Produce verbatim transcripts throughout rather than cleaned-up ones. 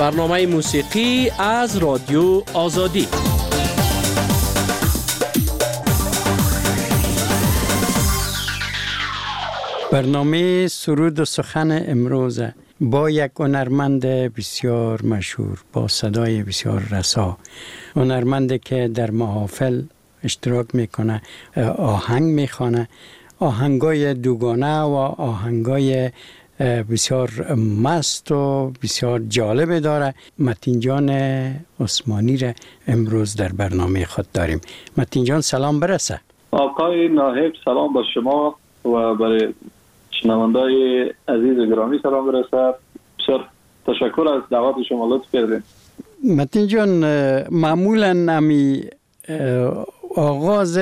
برنامه موسیقی از رادیو آزادی. برنامه سرود و سخن امروز با یک هنرمند بسیار مشهور با صدای بسیار رسا، هنرمندی که در محافل اشتراک میکنه، آهنگ میخوانه، آهنگای دوگانه و آهنگای بسیار مست و بسیار جالب داره. متین جان عثمانی را امروز در برنامه خود داریم. متین جان سلام برسه. آقای ناهب سلام با شما و برای شنوندای عزیز گرامی سلام برسه. بسیار تشکر از دعوت شما، لطف کردین. متین جان معمولا امی آغاز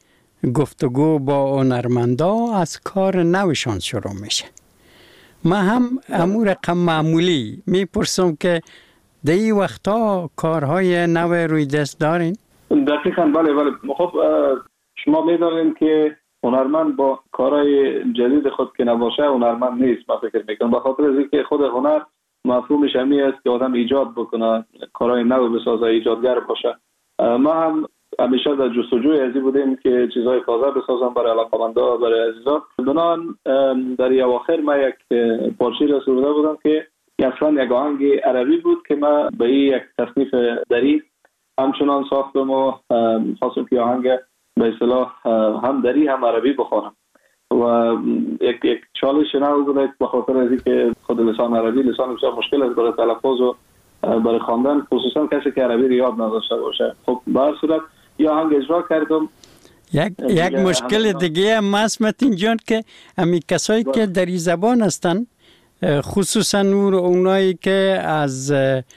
گفتگو با هنرمندا از کار نوشان شروع میشه. ما هم امور رقم معمولی میپرسم که در این وقتا کارهای نو روی دست دارین؟ دقیقاً بله بله. خب شما میدانید که هنرمند با کارهای جدید خود که نباشه هنرمند نیست. من فکر میکنم به خاطر از اینکه خود هنر مفهومش همین است که آدم ایجاد بکنه، کارهای نو بسازه، ایجادگر باشه. ما هم همیشه در جستجوی ازی بودیم که چیزهای تازه بسازم برای علاقه‌مندا، برای عزیزان. بنان در اواخر ما یک پارچه را سروده بودم که اصلا یک آهنگ عربی بود که ما به این یک تصنیف دری همچنان ساختم و خواستم که آهنگ به اصطلاح هم دری هم عربی بخوانم و یک یک چالش نو بود به خاطر از اینکه خود لسان عربی لسان بسیار مشکل است برای تلفظ و برای خواندن، خصوصا کسی که عربی یاد نداشته باشه. خب به هر صورت یا آهنگ اجرا کردم. یک یک مشکل دیگه هم هست متین جان که امی کسایی که در این زبان هستن، خصوصا اونایی که از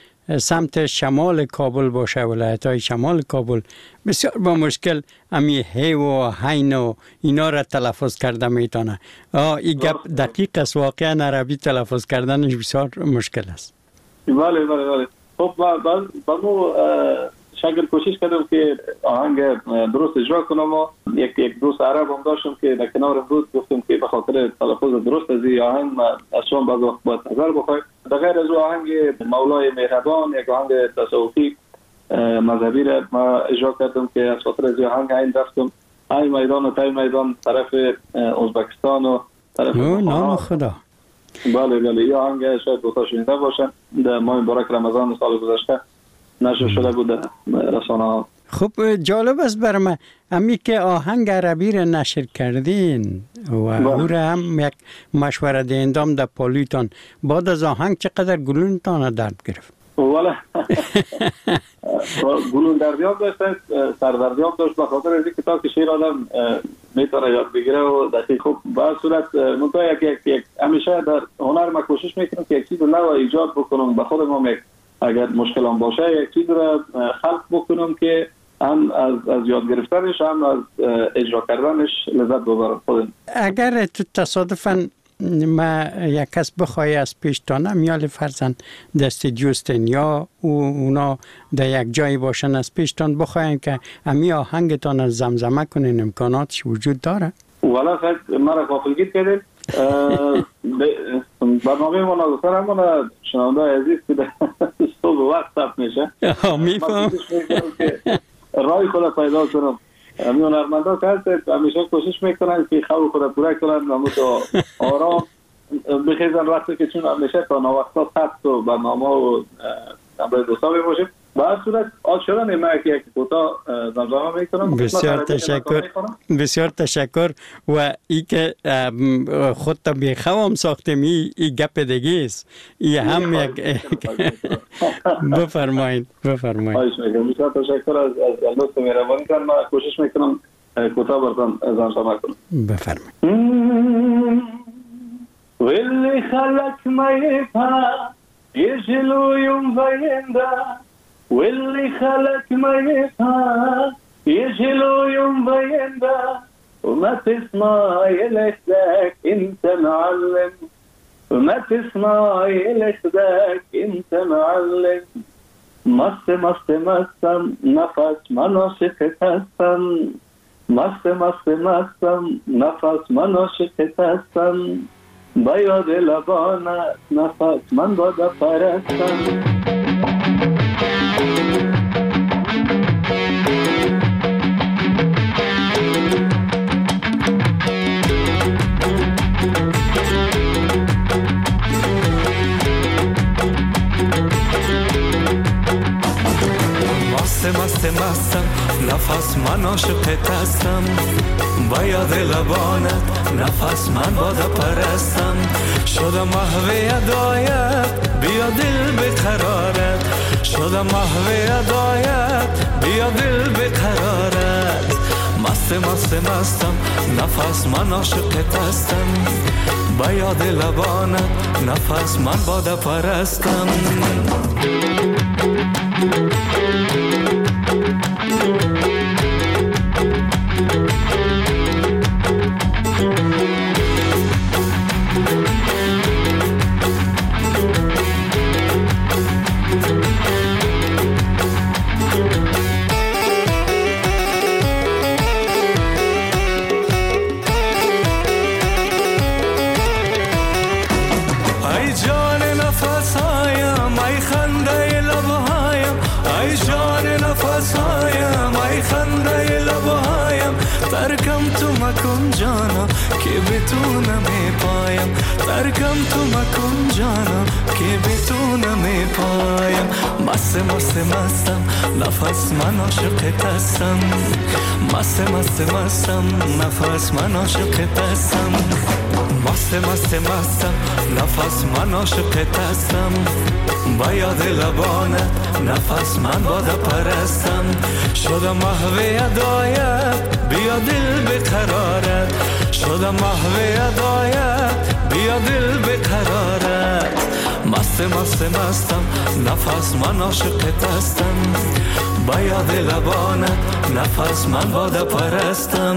سمت شمال کابل باشه، ولایت های شمال کابل، بسیار با مشکل امی هی و هین و اینا را تلفظ کرده میتونه. این گپ دقیق است، واقعا عربی تلفظ کردنش بسیار مشکل است. بله بله بله. خب بعد بعد شاگر کوشش کردم که آهنگ درست اجرا کنم و یک یک دوست عرب هم داشتم که در کنار بود، گفتم که به خاطر تلفظ درست از این آهنگ از شما بعض وقت باید نظر بخواید. در غیر از آهنگ مولای مهربان، یک آهنگ تصوفی مذهبی را ما اجرا کردم که از خاطر از آهنگ این رفتم این میدان و تای میدان طرف ازبکستان و طرف نام خدا. بله بله. این آهنگ شاید دوستا شنیده باشن، در ماه مبارک رمضان سال گذشته نشر شده بود رسانه ها. خب جالب است بر من امی که آهنگ عربی را نشر کردین و او را هم یک مشوره دهندام در پالیتان، بعد از آهنگ چقدر گلونتان درد گرفت؟ والا گلون دردیاب داشت، سردردیاب داشت به خاطر از اینکه تا که شعر آدم میتونه یاد بگیره و دقیق. خب به هر صورت منتها یک یک یک همیشه در هنر ما کوشش میکنم که یک چیز نو ایجاد بکنم به خودم، یک اگر مشکل هم باشه یک چیز را خلق بکنم که هم از از یاد گرفتنش هم از اجرا کردنش لذت ببرم خودم. اگر تو تصادفاً ما یک کس بخوای از پیشتانه میال فرزن دست جوستن یا اونا در یک جایی باشن از پیشتان بخواین که امی آهنگتان از زمزمه کنین، امکاناتش وجود داره؟ والا خیلی مرا غافلگیر کردیم. برنامه ما نگفتن همون شنونده عزیز که در صبح وقت ثبت میشه، میفهم رای خود پیدا کنم. همین هنرمندا که هست همیشه کوشش میکنن که خواب خود پوره کنن و متو آرام بخیزن وقتی که چون همیشه تا نوقتا ثبت و برنامه و نمبر دوستا باشیم. به هر صورت آج شدن ما که یک کوتا زمزمه میکنم. بسیار تشکر، بسیار تشکر. و ای که خود تا بیخوام ساختیم ای, ای گپ دیگه است، ای هم یک بفرمایید بفرمایید. آیش میگم بسیار تشکر از از لطف مهربانی کردن. من کوشش میکنم کوتا براتون زمزمه کنم. بفرمایید. واللي خلق ما يفهم يجلو يوم بيندا، واللي خلق ما يفهم يجلو يوم بيندا، وما تسمع يلحدك انت معلم، وما تسمع يلحدك انت معلم. مست مست مستم نفس من عاشقت هستم، مست مست مستم نفس من عاشقت هستم، با یاد لبانت نفس من بادا پرستم. نفس من عاشقت هستم با یاد لبانت نفس من باده پرستم شدم محو ادایت بیا دل بقرارت شدم محو ادایت بیا دل بقرارت مست مست مستم نفس من عاشقت هستم با یاد لبانت نفس من باده پرستم ترکم تو مکن جانا که بتونم پایم ترکم تو مکن جانا که بتونم پایم مست مست مستم نفس من عاشقت هستم مست مست مستم نفس من عاشقت هستم مست مست مستم نفس من عاشقت هستم با یاد لبانت نفس من باده پرستم شدم محو ادایت بیا دل بقرارت شدم محو ادایت بیا دل بقرارت مست مست مستم نفس من عاشقت هستم با یاد لبانت نفس من باده پرستم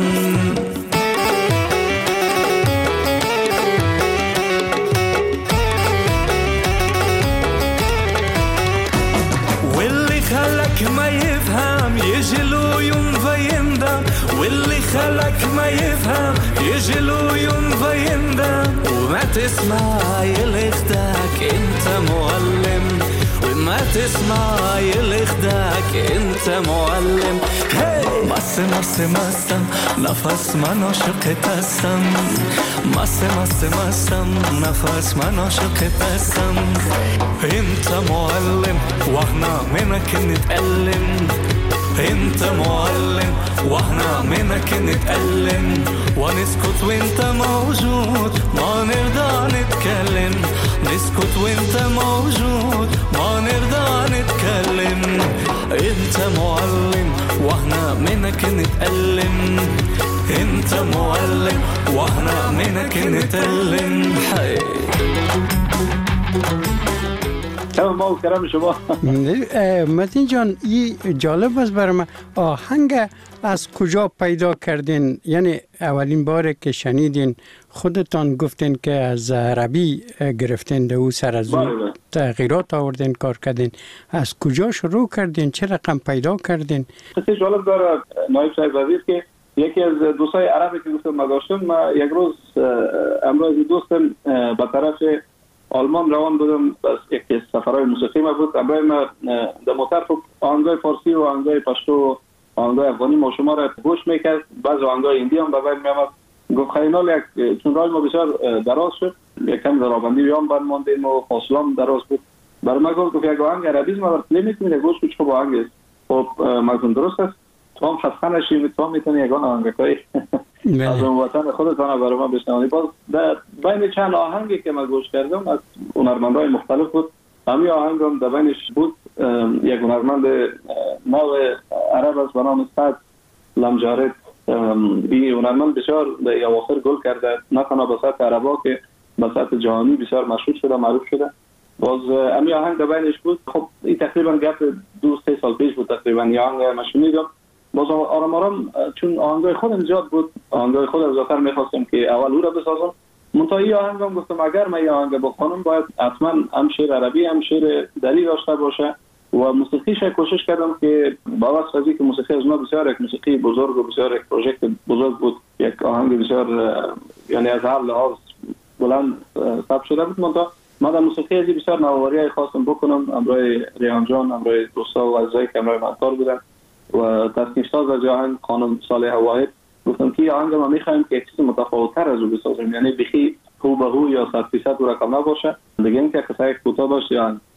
خلق ما يفهم يجلو يوم فيندم واللي خلق ما يفهم يجلو يوم فيندم وما تسمع يلخدك انت معلم وما تسمع يلخدك انت معلم مست مست مستم نفس من عاشقت هستم مست مست مستم نفس من عاشقت هستم انت معلم واحنا منك نتألم انت معلم واحنا منك نتألم ونسكت وانت موجود ما نرضى نتكلم نسكت وانت موجود ما نرضى نتكلم انت معلم واحنا منك نتألم انت معلم واحنا منك نتألم حي تمام ما کرم شما متین جان این جالب است برای من آهنگ از کجا پیدا کردین یعنی اولین بار که شنیدین خودتان گفتین که از عربی گرفتین ده او سر از اون تغییرات آوردین کار کردین از کجا شروع کردین چه رقم پیدا کردین خیلی جالب داره نایب صاحب وزیر که یکی از دوستای عربی که گفتم ما داشتم ما یک روز امروز دوستم به طرف آلمان روان بودم بس یک سفرهای موسیقی ما بود امروز ما در موتر آهنگای فارسی و آهنگای پشتو و آهنگای افغانی ما شما را گوش میکرد بعض آهنگای هندی هم به بین میامد گفت خیلی یک چون راه ما بسیار دراز شد یکم در آبندی بیام بند ماندیم و فاصله هم دراز بود برای ما گفت یک آهنگ عربی ما را پلی میتونی گوش کنی چه با آهنگ است خب مردم درست است تو هم خسته نشی تو هم میتونی یگان آهنگای از اون وطن خودتان برای ما بشنوید باز در بین چند آهنگی که من گوش کردم از هنرمندای مختلف بود همین آهنگ هم در بینش بود یک هنرمند نو عرب است به نام سعد لمجارد این هنرمند بسیار در اواخر گل کرده نه تنها به سطح عربا که به سطح جهانی بسیار مشهور شده معروف شده باز همین آهنگ در بینش بود خب این تقریبا گپ دو سه سال پیش بود تقریبا این آهنگ من شنیدم باز آرام آرام چون آهنگای خودم زیاد بود آهنگای خودم زیادتر میخواستم که اول او را بسازم منتهی آهنگم گفتم اگر من این آهنگ بخوانم باید حتما هم شعر عربی هم شعر دری داشته باشه و موسیقیش کوشش کردم که با واسه که موسیقی از ما بسیار یک موسیقی بزرگ و بسیار یک پروژکت بزرگ بود یک آهنگ بسیار یعنی از هر لحاظ بلند ثبت شده بود منتها من در موسیقی از بسیار نوآوری خواستم بکنم امروی ریحان جان امروی دوستا و عزیزایی که امروی منطور بودن و تصنیف ساز از آهنگ خانم صالح واحد گفتم که آهنگ ما میخوایم که یک چیز متفاوت‌تر از او بسازیم یعنی بخی هو به هو یا صد فیصد او رقم نباشه دیگه اینکه قصه کوتاه باشه یا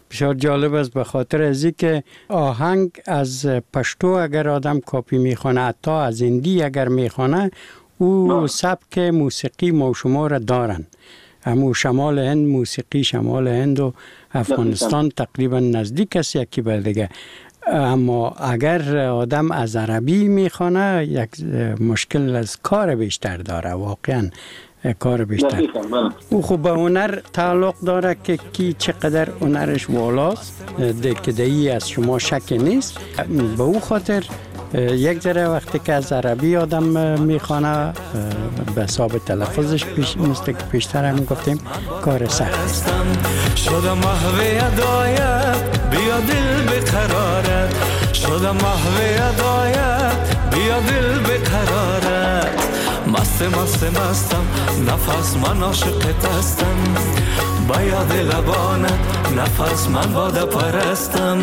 بسیار جالب است به خاطر از که آهنگ از پشتو اگر آدم کاپی میخونه، حتی از هندی اگر میخونه، او سبک موسیقی ما و شما را دارن. همو شمال هند، موسیقی شمال هند و افغانستان تقریبا نزدیک است یکی بر دیگه. اما اگر آدم از عربی میخونه یک مشکل از کار بیشتر داره، واقعا کار بیشتر. او خب به هنر تعلق داره که کی چقدر هنرش والاست، دکدهی از شما شک نیست. به او خاطر یک ذره وقتی که از عربی آدم میخوانه به حساب تلفظش پیش مثل که پیشتر هم گفتیم کار سخت. شدم محو ادایت بیا دل بقرارت، شدم محو ادایت بیا دل بقرارت. مست مست مستم نفس من عاشقت هستم، با یاد لبانت نفس من باده پرستم.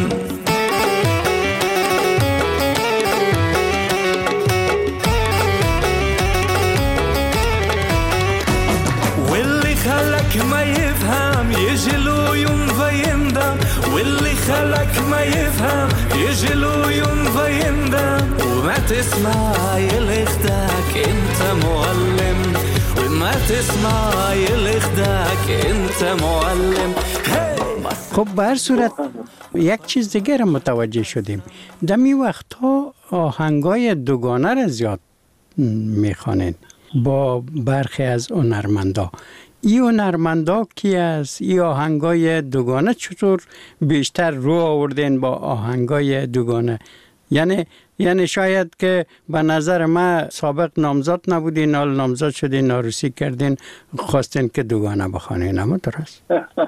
واللي خلك ما يفهم يجلو يوم فيندم، واللي خلك ما يفهم يجلو يوم فيندم. وما تسمع يلخدك انت معلم، وما تسمع يلخدك انت معلم. خب به هر صورت یک چیز دیگر هم متوجه شدیم، دمی وقتها آهنگای دوگانه را زیاد میخوانید با برخی از هنرمندا. ای هنرمندا کی است؟ ای آهنگای دوگانه چطور بیشتر رو آوردین با آهنگای دوگانه؟ یعنی یعنی شاید که به نظر من سابق نامزد نبودین، حال نامزد شدین، عروسی کردین، خواستین که دوگانه بخوانین، اما درست؟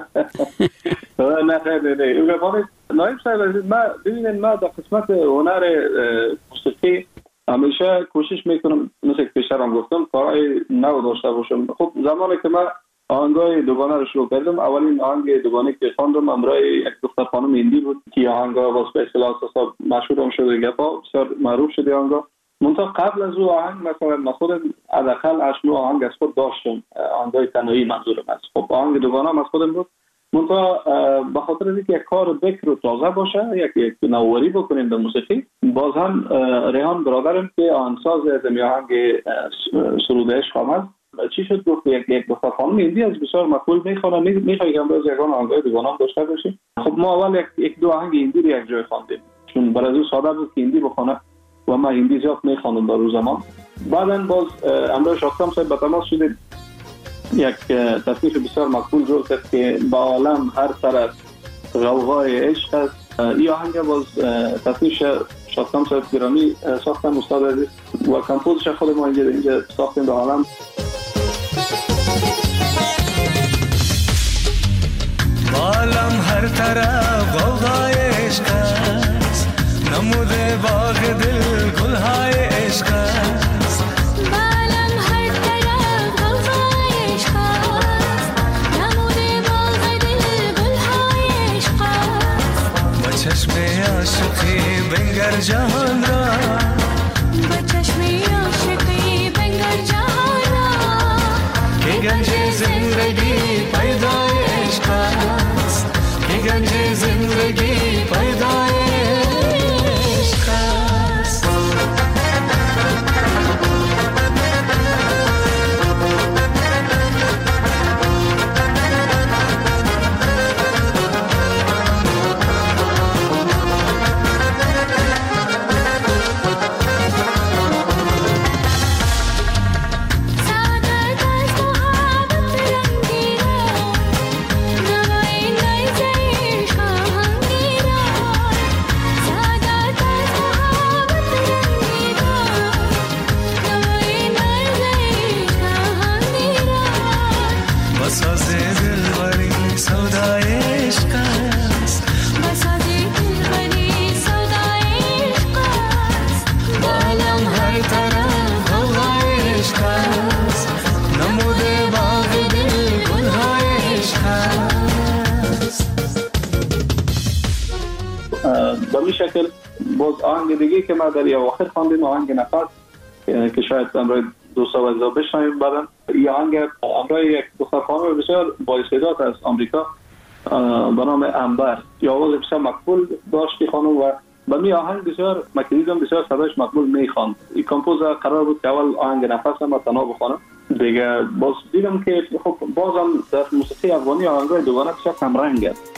نه خیلی نه. نایب صاحب عزیز، ما ببینید ما در قسمت هنر موسیقی همیشه کوشش میکنم مثل که پیشتر هم گفتم کارهای نو داشته باشم. خب زمانی که من آهنگای دوگانه رو شروع کردم، اولین آهنگ دوگانه که خواندم همراه یک دختر خانم هندی بود که آهنگا واسه به اصطلاح اساسا مشهور هم شده، گپا بسیار معروف شده آهنگا. منتها قبل از او آهنگ مثلا من خودم حداقل هشت نو آهنگ از خود داشتم، آهنگای تنهایی منظورم است. خب آهنگ دوگانه هم از خودم بود، منتها به خاطر اینکه یک کار بکر و تازه باشه، یک یک نوآوری بکنیم به موسیقی، باز هم ریحان برادرم که آهنگساز از آهنگ سرود عشق آمد، چی شد گفت یک یک دختر خانم هندی از بسیار مقبول میخونه، میخوای که امروز یگان آهنگای دوگانه هم داشته باشیم. خب ما اول یک یک دو آهنگ هندی رو یک جای خواندیم، چون برای او ساده بود که هندی بخونه و ما هندی زیاد میخوانم در روز زمان. بعداً باز امروز شاکتم صاحب به تماس شدیم، یک تصنیف بسیار مقبول رو کرد که با عالم هر طرف غوغای عشق است. این آهنگ باز تصنیف شاکتم صاحب گرامی ساختم استاد عزیز و کمپوزش خود ما اینجا اینجا ساختیم با عالم. با عالم هر طرف غوغای عشق است، نموده باغ دل گلهای عشق است. چشم عاشقی بنگر جهان را، با چشم عاشقی بنگر جهان را، که گنج زندگی پیدای عشق است، که گنج زندگی پیدای عشق است. به این شکل باز آهنگ دیگه که ما در اواخر خواندیم آهنگ نفس که شاید امروز دوستا و عزیزا بشنویم. بعداً این آهنگ امروز یک دختر خانم بسیار با استعداد از آمریکا به نام عنبر. یا آواز بسیار مقبول داشتی خانم و به می آهنگ بسیار مکریدم بسیار صداش مقبول میخواند. این کمپوزر قرار بود که اول آهنگ نفس هم تنها بخوانم، دیگه باز دیدم که خب بازم در موسیقی افغانی آهنگای دوگانه بسیار کم رنگ است.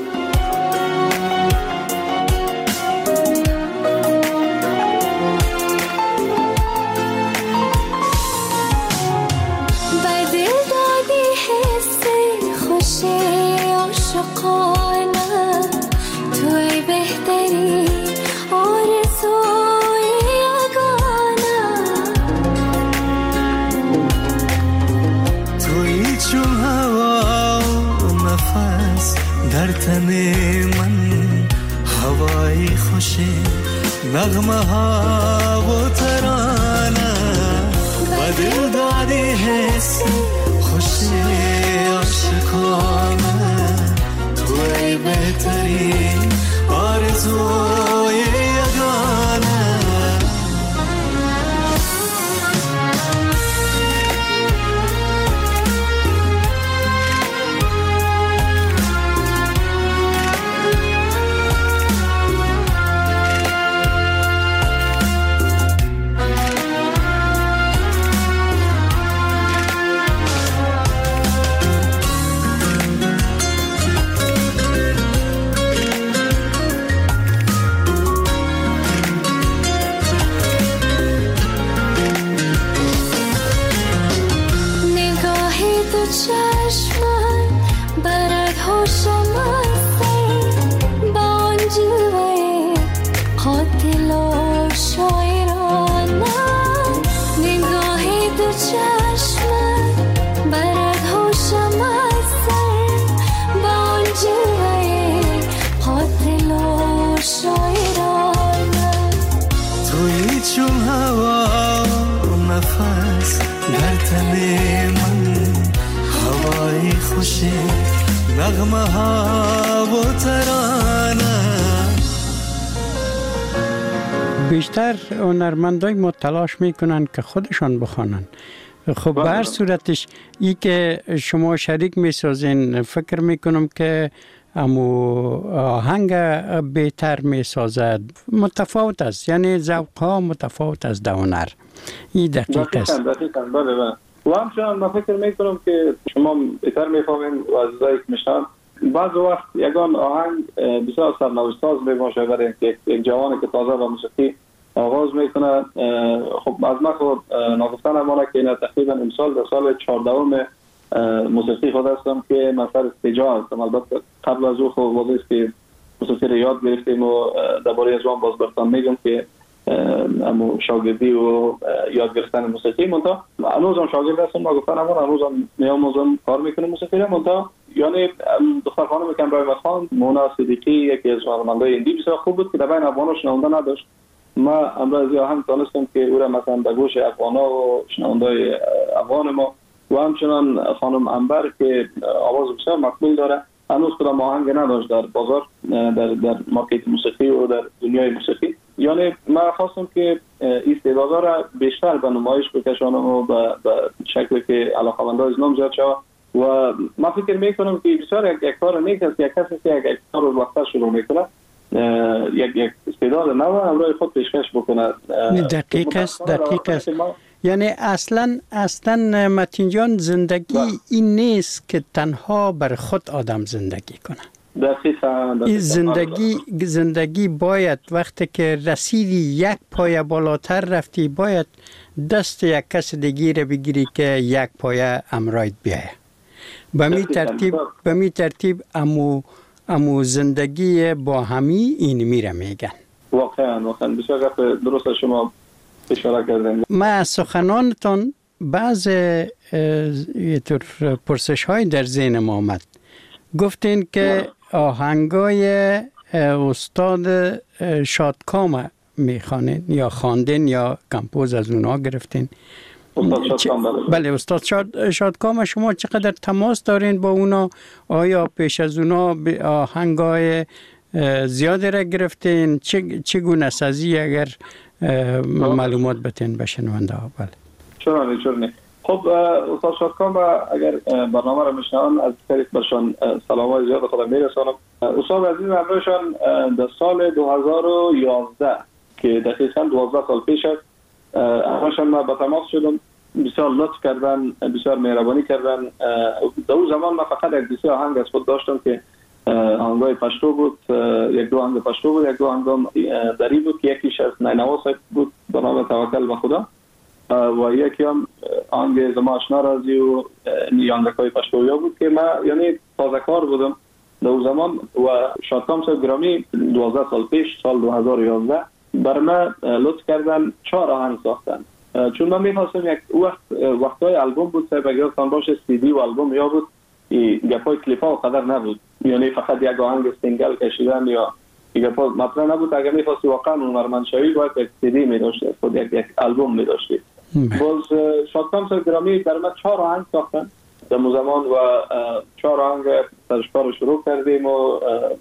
در تن من هوای خوش نغمه ها و ترانه و دل دادی حس خوش عاشقانه توی بهترین آرزوی یگانه. نغمه ها و ترانه. بیشتر هنرمندای ما تلاش میکنن که خودشان بخوانن. خب به هر صورتش ای که شما شریک میسازین فکر میکنم که امو آهنگ بهتر میسازد، متفاوت است، یعنی ذوق ها متفاوت است در هنر. این دقیق است. دقیقاً بله بله. و همچنان من فکر میکنم که شما بهتر میفهمین و عزیزایی که میشنن بعض وقت یگان آهنگ بسیار سرنوشت ساز میباشه برای یک جوانی که تازه به موسیقی آغاز میکنه. خب از من خود ناگفتن امانه که این تقریبا امسال در سال چهاردهم موسیقی خود هستم که من سر استجاع هستم. البته قبل از او خب واضح است که موسیقی رو یاد گرفتیم و درباره از آن باز برتان میگم که امو شاگردی و یاد گرفتن موسیقی منتها هنوزم شاگرد هستم. ما گفتن امون هنوزم میاموزم کار میکنم موسیقی رو منتها یعنی دختر خانم کمرای مخان مونا صدیقی یکی از هنرمندای هندی بسیار خوب بود که در بین افغانا شنونده نداشت. ما امروز هم تونستم که او را مثلا به گوش افغانا و شنوندای افغان ما و همچنان خانم عنبر که آواز بسیار مقبول داره هنوز کدام آهنگ نداشت در بازار در در مارکت موسیقی و در دنیای موسیقی. یعنی من خواستم که استعدادها را بیشتر به نمایش بکشانم و به شکلی که علاقه‌مندان از نام زیاد شود و من فکر میکنم که بسیار یک, یک کار نیک است یک کسی که یک, یک کار رو وقتا شروع میکنه یک یک استعداد نو امروز خود پیشکش بکنه. دقیق است دقیق است. یعنی اصلا اصلا متین جان زندگی با. این نیست که تنها بر خود آدم زندگی کنه. دقیقاً دقیقاً. زندگی زندگی باید وقتی که رسیدی یک پایه بالاتر رفتی باید دست یک کس دیگه رو بگیری که یک پایه امرایت بیایه. به می ترتیب به می ترتیب امو امو زندگی با همی این میره میگن. واقعا واقعا بسیار درست شما اشاره کردین. ما سخنانتان بعض طور پرسش های در ذهن ما آمد. گفتین که آهنگای استاد شادکام میخوانین یا خواندین یا کمپوز از اونا گرفتین؟ استاد شادکام بله. بله استاد شاد شادکام شما چقدر تماس دارین با اونا؟ آیا پیش از اونا آهنگای زیادی را گرفتین؟ چگونه سازی اگر معلومات بتین به شنونده ها؟ بله چرا نه چرا نه. خب استاد شادکام اگر برنامه را میشنوند از طریق برشان سلامای زیاد خودم میرسانم. استاد عزیز همراهشان در سال دو هزار و یازده که دقیقاً دوازده سال پیش است همراهشان ما با تماس شدم، بسیار لطف کردن، بسیار مهربانی کردن. در اون زمان من فقط یک دیسی آهنگ از خود داشتم که آهنگای پشتو بود، یک دو آهنگ پشتو بود، یک دو آهنگ دری بود که یکیش از نینوا صاحب بود به نام توکل به خدا و یکی هم آهنگ زما آشنا رازی و آهنگای پشتویا بود که من یعنی تازه کار بودم در اون زمان. و شادکام صاحب گرامی دوازده سال پیش سال دو هزار و یازده بر من لطف کردن چهار آهنگ ساختن، چون من می‌خواستم یک وقت وقتای آلبوم بود صاحب اگر تان باشه سی دی و آلبوم یا بود گپای کلیپا و قدر نبود، یعنی فقط یک آهنگ سینگل کشیدن یا گپا مطرح نبود. اگر می‌خواستی واقعا هنرمند شوی باید یک سی دی می‌داشتی، خود یک یک آلبوم می‌داشتی. باز شادکام صاحب گرامی در من چهار آهنگ ساختن در زمان و چهار آهنگ ترشکار رو شروع کردیم و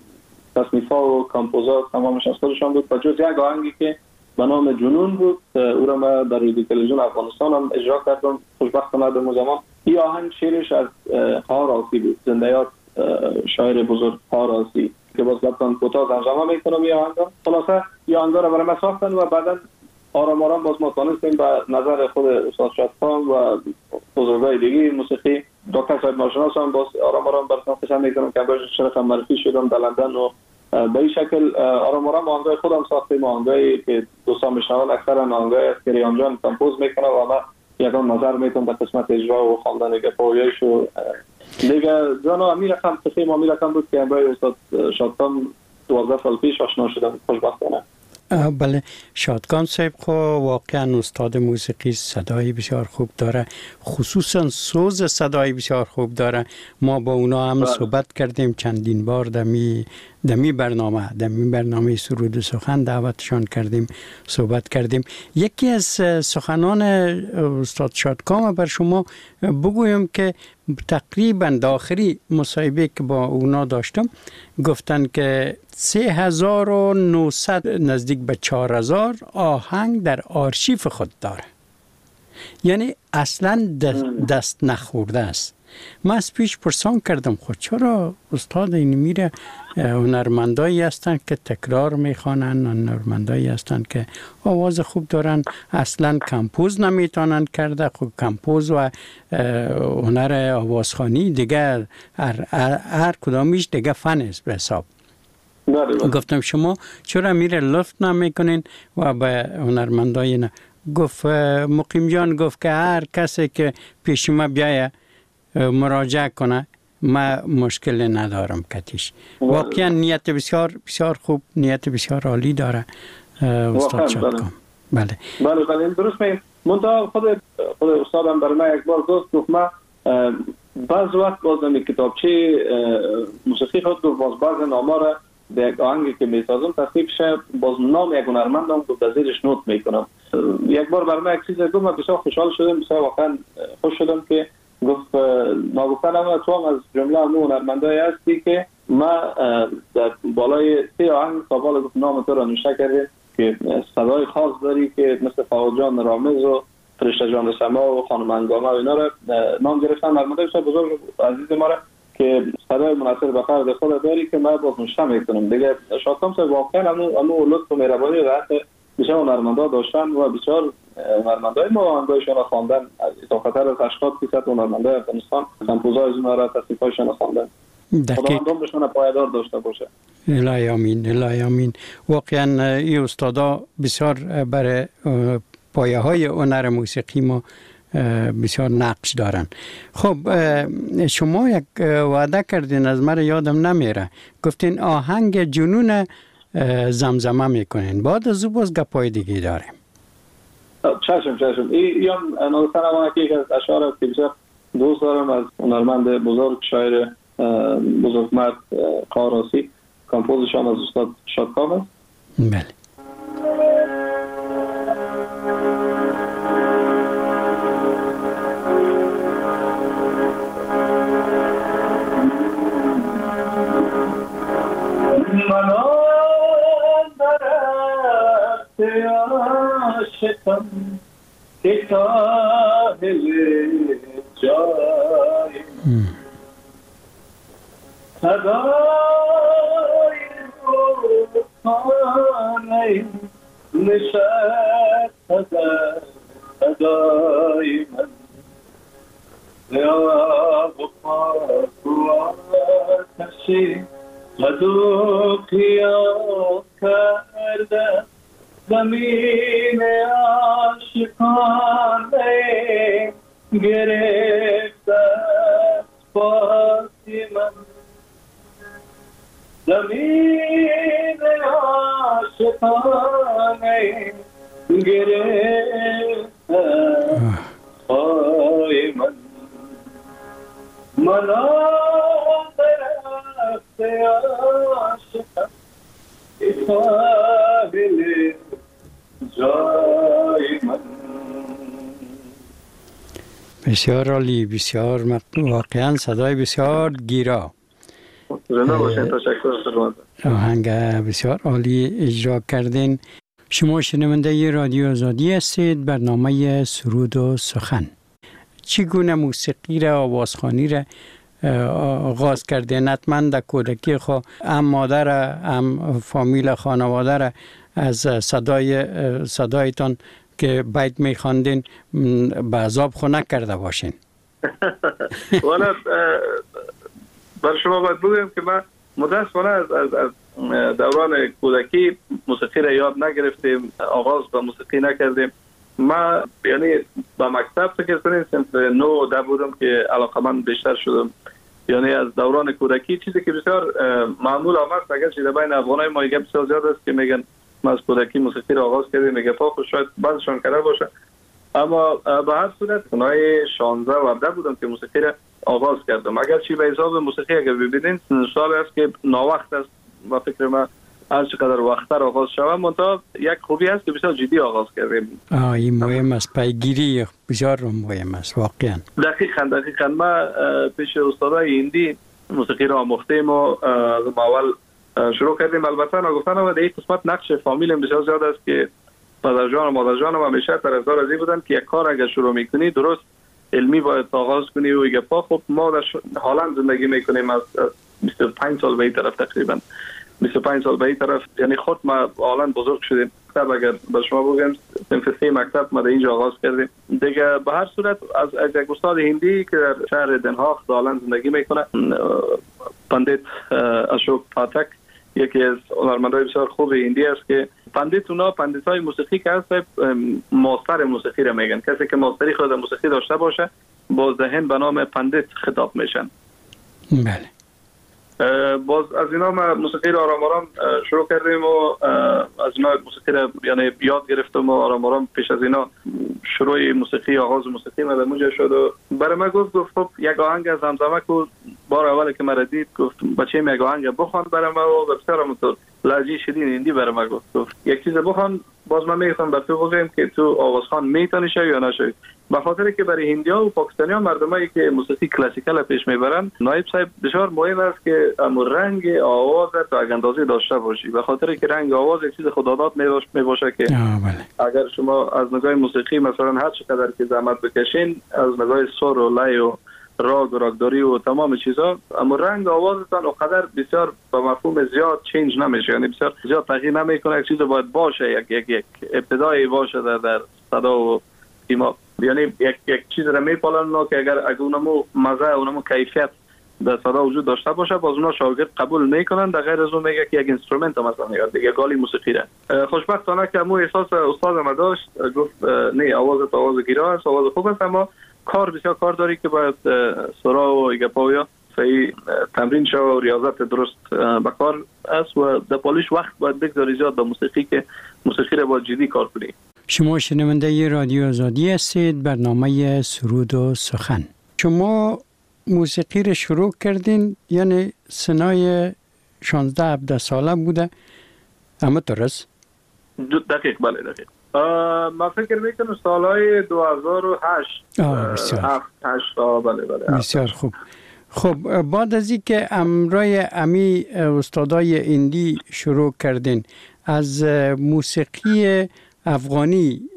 تصنیف‌ها و کامپوزات تمامش از خودشان بود و جز یک آهنگی که به نام جنون بود او را من در رادیو تلویزیون افغانستان هم اجرا کردم خوشبختانه در زمان. این آهنگ شعرش از قهار آسی بود، زنده‌یاد شاعر بزرگ قهار آسی که باز لطفاً کوتاه ترجمه میکنم این آهنگ. خلاصه این آهنگ را برای من ساختن و بعدا آرام آرام باز ما تانستیم به نظر خود استاد شادکام و بزرگای دیگه موسیقی دکتر صاحب ناشناس هم باز آرام آرام برسان پسند میکنم که باید شرف معرفی شدم در لندن و به این شکل آرام آرام آهنگای خودم ساختیم، آهنگایی که دوستان میشنون اکثرا آهنگای است که ریان جان کمپوز میکنه و من یکان نظر میتونم به قسمت اجرا و خواندن گپایش و دیگه جانا امیر رقم تخیم امیر رقم بود که با استاد شادکام دوازده سال پیش آشنا شدم خوشبختانه. بله شادکام صاحب خو واقعا استاد موسیقی صدای بسیار خوب داره، خصوصا سوز صدای بسیار خوب داره. ما با اونا هم صحبت کردیم چندین بار دمی دمی برنامه دمی برنامه سرود سخن دعوتشان کردیم صحبت کردیم. یکی از سخنان استاد شادکام بر شما بگویم که تقریبا داخلی مصاحبه که با اونا داشتم گفتن که سه هزار و نهصد نزدیک به چهار هزار آهنگ در آرشیف خود داره، یعنی اصلا دست نخورده است. من از پیش پرسان کردم خود چرا استاد این میره هنرمندایی هستند که تکرار میخوانن، هنرمندایی هستند که آواز خوب دارن اصلا کمپوز نمیتونن کرده. خب کمپوز و هنر آوازخوانی دیگه هر, هر کدامیش دیگه فن است به حساب. گفتم شما چرا میره لطف نمیکنین و به هنرمندای نه؟ گفت مقیم جان گفت که هر کسی که پیش ما بیایه مراجعه کنه ما مشکل ندارم کتیش. واقعا نیت بسیار بسیار خوب، نیت بسیار عالی داره استاد شادکام. بله بله بله درست میگید. منتها خود خود استادم برای من یک بار گفت گفت من بعض وقت باز نمی کتابچه موسیقی خود گفت باز بعض نامه را به یک آهنگی که میسازم تصنیف شه باز نام یک هنرمندم گفت از زیرش نوت میکنم. یک بار برای من یک چیز گفت من بسیار خوشحال شدم، بسیار واقعا خوش شدم که گفت ناگفتنم تو هم از جمله همون هنرمندایی هستی که ما در بالای سه آهنگ سابال گفت نام تو را نوشته کرده که صدای خاص داری که مثل فاضل جان رامز و فرشته جان سما و خانم انگامه و اینا را نام گرفتن. هنرمندای بسیار بزرگ عزیز ما را که صدای مناسب به فرد خود داری که من باز نوشته میکنم دیگه. شادکام صاحب واقعا همون لطف و مهربانی را بسیار هنرمندا داشتن و بسیار هنرمندای ما آهنگایشان را خواندن. تا خطر از هشتاد درصد هنرمندای افغانستان کمپوزای از اونها را تصنیفایشان خواندن. خدا دمشون پایدار داشته باشه. الهی آمین الهی آمین. واقعا این استادا بسیار برای پایه های هنر موسیقی ما بسیار نقش دارن. خب شما یک وعده کردین از من یادم نمیره، گفتین آهنگ جنون زمزمه میکنین، بعد از او باز گپای دیگه داریم. چشم چشم این هم نوستن همانه که یک از اشعار است که بسیار دوست دارم از هنرمند بزرگ شاعر بزرگ مرد قاراسی، کمپوزشان از استاد شادکام است. بله عاشقم که ساحل جای صدای رودخانه نشد صدای من یا بخاک و آتشی مدو قیام کرده زمین عاشقانه گرفته پاسی من زمین عاشقانه گرفته پای من منا درخت عاشقم ساحل جای من. بسیار عالی، بسیار واقعا صدای بسیار گیرا. آهنگ بسیار عالی اجرا کردین. شما شنونده رادیو آزادی هستید، برنامه سرود و سخن. چگونه موسیقی را، آوازخوانی را آغاز کردین؟ حتما در کودکی خود هم مادر هم فامیل خانواده را از صدای صدایتان که بیت میخواندین به عذاب خو نکرده باشین. والا بر شما باید بگویم که من متاسفانه از از از دوران کودکی موسیقی را یاد نگرفتیم، آغاز به موسیقی نکردیم. من یعنی با مکتب فکر کنیم صنف نو ده بودم که علاقمند بیشتر شدم. یعنی از دوران کودکی چیزی که بسیار معمول آمد، اگر چیز بین افغانای ما گپ بسیار زیاد است که میگن ما از کودکی موسیقی را آغاز کردیم، میگه پا خود شاید بعضشان کرده باشه، اما به هر صورت اونای شانزده و هفده بودم که موسیقی را آغاز کردم. اگر چی به حساب موسیقی اگر ببینید سال است که ناوقت است و فکر من هر چقدر وقتتر آغاز شوم، منتها یک خوبی است که بسیار جدی آغاز کردیم. آه این مهم است، پیگیری بسیار مهم است واقعا. دقیقاً دقیقاً ما پیش استادای هندی موسیقی را آموختیم و از اول شروع کردیم. البته نگفتن و در این قسمت نقش فامیل بسیار زیاد است که پدر جان و مادر جان و همیشه طرفدار از این بودن که یک کار اگر شروع میکنی درست علمی باید آغاز کنی و یک پا. خب ما در هلند زندگی میکنیم از بیست و پنج سال به این طرف، تقریبا بیست و پنج سال به این طرف، یعنی خود ما هلند بزرگ شدیم. مکتب اگر به شما بگم صنف سه مکتب ما در اینجا آغاز کردیم دیگه. به هر صورت از از یک استاد هندی که در شهر دنهاغ در هلند زندگی میکنه، پندیت اشوک پاتک، یکی از هنرمندای بسیار خوب هندی است که پندیت اونا پندیتای موسیقی که هست ماستر موسیقی را میگن. کسی که ماستری خود موسیقی داشته باشه با ذهن به نام پندیت خطاب میشن. بله. باز از اینا ما موسیقی را آرام آرام شروع کردیم و از اینا موسیقی را یعنی یاد گرفتم و آرام آرام پیش از اینا شروع موسیقی آغاز موسیقی ما در اونجا شد و برای من گفت گفت خب یک آهنگ از زمزمه کو. بار اولی که مرا دید گفت بچه یک آهنگ بخوان برای ما و بسیار همونطور لهجه شیرین هندی برای ما گفت گفت یک چیز بخوان. باز من میگفتم بر تو بگم که تو آوازخوان میتونی شوی یا نشوی، به خاطر که برای هندی‌ها و پاکستانی‌ها مردمایی که موسیقی کلاسیکال پیش میبرن نایب صاحب بسیار مهم است که ام رنگ آواز تا اندازه داشته باشی، به خاطر که رنگ آواز یک چیز خداداد میباشه که اگر شما از نگاه موسیقی مثلا هر چقدر که زحمت بکشین از نگاه سر و لای و راگ و راگداری و تمام چیزا، اما رنگ آوازتان اونقدر بسیار به مفهوم زیاد چینج نمیشه، یعنی بسیار زیاد تغییر نمیکنه. یک چیز باید باشه، یک یک یک ابتدایی باشه در در صدا و سیما، یعنی یک یک چیز را میپالن که اگر اگه اونمو مزه اونمو کیفیت در صدا وجود داشته باشه باز اونا شاگرد قبول میکنن. در غیر از اون میگه که یک اینسترومنت مثلا میاد دیگه گالی موسیقی را. خوشبختانه که مو احساس استاد ما داشت، گفت نه آواز تو آواز گیرا است، آواز خوب است، اما کار بسیار کار داری که باید سرا و گپاویا صحیح تمرین شو و ریاضت درست به کار است و در پالیش وقت باید بگذاری زیاد به موسیقی که موسیقی را باید جدی کار کنی. شما شنونده رادیو آزادی هستید، برنامه سرود و سخن. شما موسیقی را شروع کردین یعنی سنای شانزده هفده ساله بوده، اما درست؟ دقیق بله دقیق. من فکر میکنم سالهای دو هزار و هشت بسیار هشت بله بله بسیار خوب. خب بعد از این که امرای امی استادای هندی شروع کردین، از موسیقی افغانی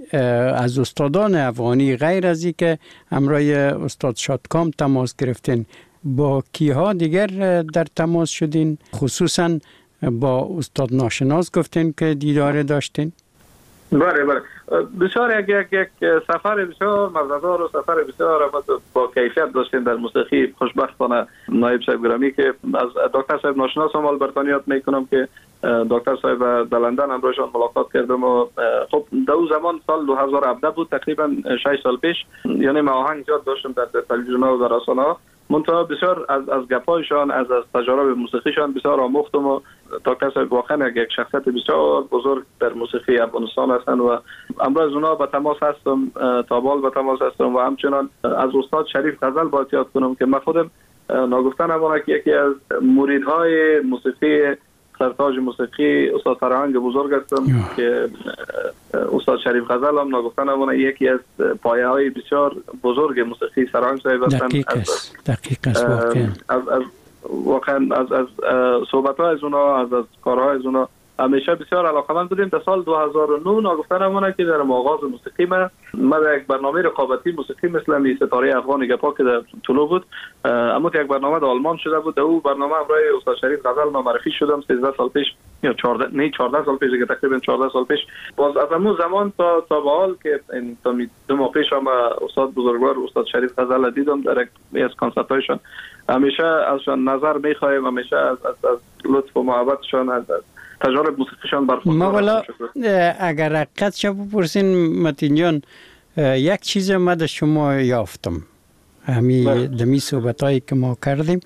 از استادان افغانی غیر از این که همراه استاد شادکام تماس گرفتین، با کیها دیگر در تماس شدین؟ خصوصا با استاد ناشناس گفتین که دیدار داشتین؟ بله بله بسیار یک یک یک سفر بسیار مزه‌دار و سفر بسیار با کیفیت داشتیم در موسیقی. خوشبختانه نایب صاحب گرامی که از دکتر صاحب ناشناس هم البته یاد میکنم که دکتر صاحب در لندن همراهشان ملاقات کردم و خب در اون زمان سال دو هزار و هفده بود، تقریبا شش سال پیش. یعنی ما آهنگ زیاد داشتم در تلویزیون و در رسانه‌ها، منتها بسیار از از گپایشان، از از تجارب موسیقیشان بسیار آموختم و دکتر صاحب واقعا یک شخصیت بسیار بزرگ در موسیقی افغانستان هستند و امروز اونا با تماس هستم، تابال با تماس هستم و همچنان از استاد شریف غزل باید یاد کنم که من خودم ناگفته نمانه که یکی از مریدهای موسیقی سرتاج موسیقی استاد فرهنگ بزرگ هستم که استاد شریف غزل هم ناگفته نمانه یکی از پایه های بسیار بزرگ موسیقی فرهنگ صاحب هستند. دقیق است، دقیق است واقعا. از از واقعا از از صحبت ها از اونا، از از کارها از اونا همیشه بسیار علاقه‌مند بودیم. در سال دو هزار و نه ناگفته نمانه که در آغاز موسیقی ما ما در یک برنامه رقابتی موسیقی مثل می ستاره افغان گپا که در طلوع بود، اما یک برنامه در آلمان شده بود. در اون برنامه همراه استاد شریف غزل ما معرفی شدم سیزده سال پیش یا چهارده نه چهارده سال پیش، که تقریبا چهارده سال پیش. باز از اون زمان تا تا به حال که این تا دو ماه پیش هم استاد بزرگوار استاد شریف غزل دیدم در یک از کنسرت‌هایشان. همیشه ازشان نظر می‌خوایم، همیشه از از, از لطف و محبتشان، از تجارب موسیقیشان برخوردار. ما والا اگر حقیقت شو بپرسین متین جان، یک چیز ما در شما یافتم همی دمی صحبتایی که ما کردیم،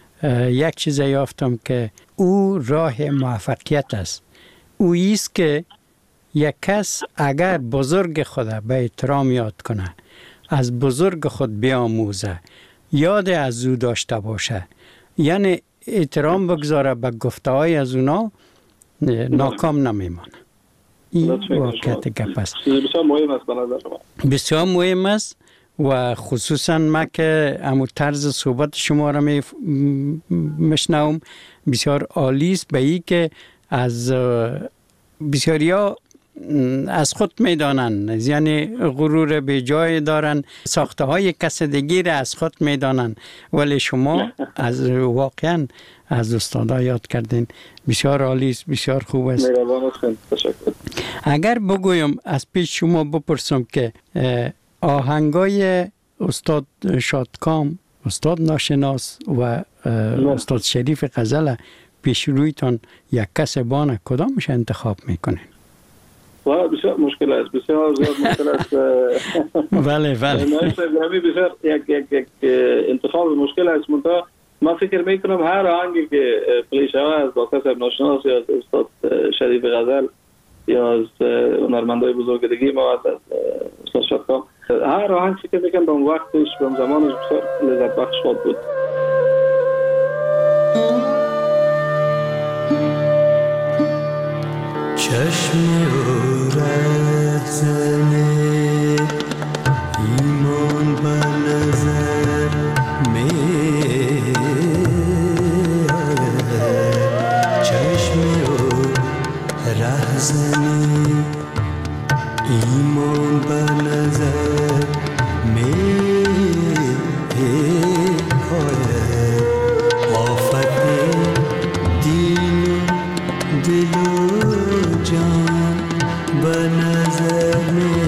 یک چیز یافتم که او راه موفقیت است. او ایست که یک کس اگر بزرگ خود به احترام یاد کنه، از بزرگ خود بیاموزه، یاد از او داشته باشه، یعنی احترام بگذاره به گفته های از اونا، ناکام نمیمانه. این واقعیت گپ است. بسیار مهم است به نظر من. بسیار مهم است و خصوصا ما که همون طرز صحبت شما را می مشنوم بسیار عالی است، به این که از بسیاریا از خود میدانند، یعنی غرور به جای دارن، ساخته های کس دیگه را از خود میدانند، ولی شما از واقعا از استادا یاد کردین. بسیار عالی است، بسیار خوب است. تشکر. اگر بگویم از پیش شما بپرسم که آهنگای استاد شادکام، استاد ناشناس و استاد شریف غزل پیش رویتان یک کس بانه، کدامش انتخاب میکنین؟ و بسیار مشکل است، بسیار زیاد مشکل است. بله بله. نایب بسیار یک یک یک انتخاب مشکل است. منتها من فکر میکنم هر آهنگی که پلی شود از دکتر صاحب ناشناس یا از استاد شریف غزل یا از هنرمندای بزرگ دیگه ما از استاد شادکام، هر آهنگ فکر میکنم به اون وقتش به اون زمانش بسیار لذت بخش خود بود. چشم او رهزنه ایمان بر نظر می آید، چشم او رهزنه ایمان بر نظر می آید، آفت دین دل جان به نظر می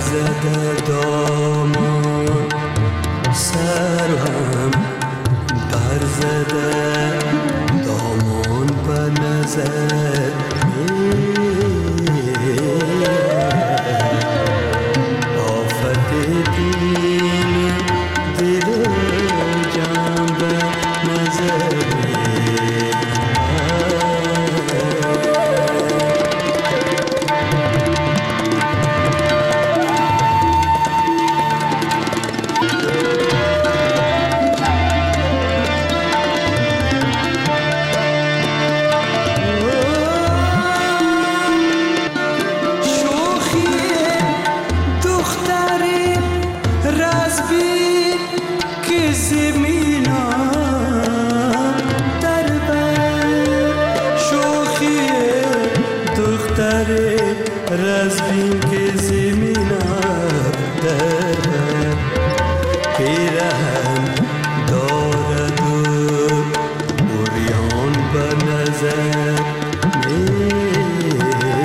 برزده دامان سرم برزده دامان به نظر آفت دین دل جان به نظر رزبین که زمینه در پیرهن دارد و اوریان به نظر میاد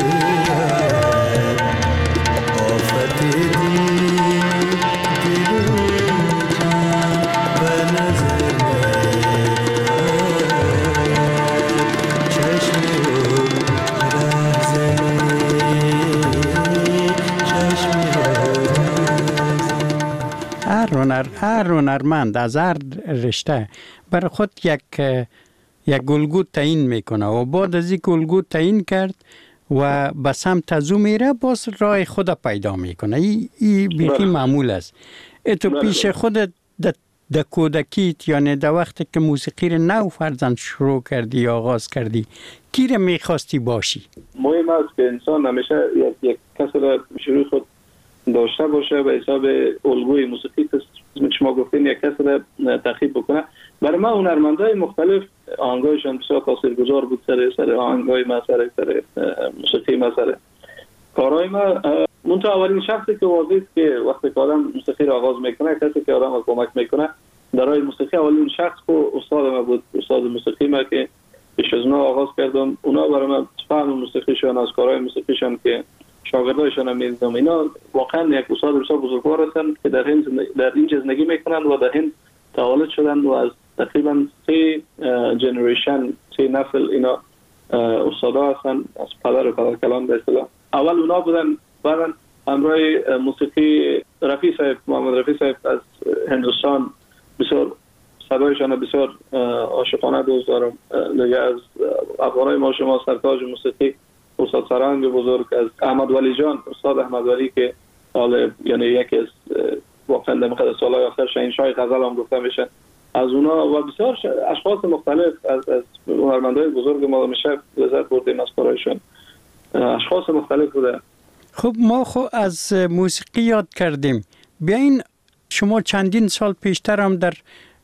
آفت دین دل جان به نظر میاد چشم هر هنر هر هنرمند از هر رشته برای خود یک یک الگو تعیین میکنه و بعد از این الگو تعیین کرد و به سمت از او میره باز راه خود پیدا میکنه. این ای بیخی معمول است. تو پیش خودت در کودکیت یعنی در وقتی که موسیقی رو نو فرزند شروع کردی یا آغاز کردی کی رو میخواستی باشی؟ مهم است که انسان همیشه یک, یک کسی را شروع خود داشته باشه به حساب الگوی موسیقی که شما گفتین یک کسی را تعقیب بکنه. برای ما هنرمندای مختلف آهنگایشان بسیار تاثیرگذار بود سر سر آهنگای ما سر سر موسیقی ما سر کارهای ما. منتها اولین شخصی که واضح است که وقتی که آدم موسیقی را آغاز میکنه کسی که آدم را کمک میکنه در راه موسیقی اولین شخص که استاد ما بود، استاد موسیقی ما که پیش از اونا آغاز کردم. اونا برای من فهم موسیقیشان از کارهای موسیقیشان که شاگردایشان هم می‌دیدم اینا واقعا یک استاد بسیار بزرگوار هستند که در هند در این زندگی میکنند و در هند تولد شدن و از تقریبا سه جنریشن سه نسل اینا استادا هستند از پدر و پدر کلان به اصطلاح. اول اونا بودن، بعدا همراه موسیقی رفیع صاحب محمد رفیع صاحب از هندوستان بسیار صدایشان بسیار عاشقانه دوست دارم. دیگه از افغانای ما شما سرتاج موسیقی استاد سرانگ بزرگ، از احمد ولی جان استاد احمد ولی که حالا یعنی یکی از واقعا در مقدار سالهای آخر شاهنشاه غزل هم گفته میشه، از اونا و بسیار اشخاص مختلف از از هنرمندای بزرگ ما میشه لذت بردیم از کارایشون. اشخاص مختلف بوده. خب ما خو از موسیقی یاد کردیم. بیاین شما چندین سال پیشتر هم در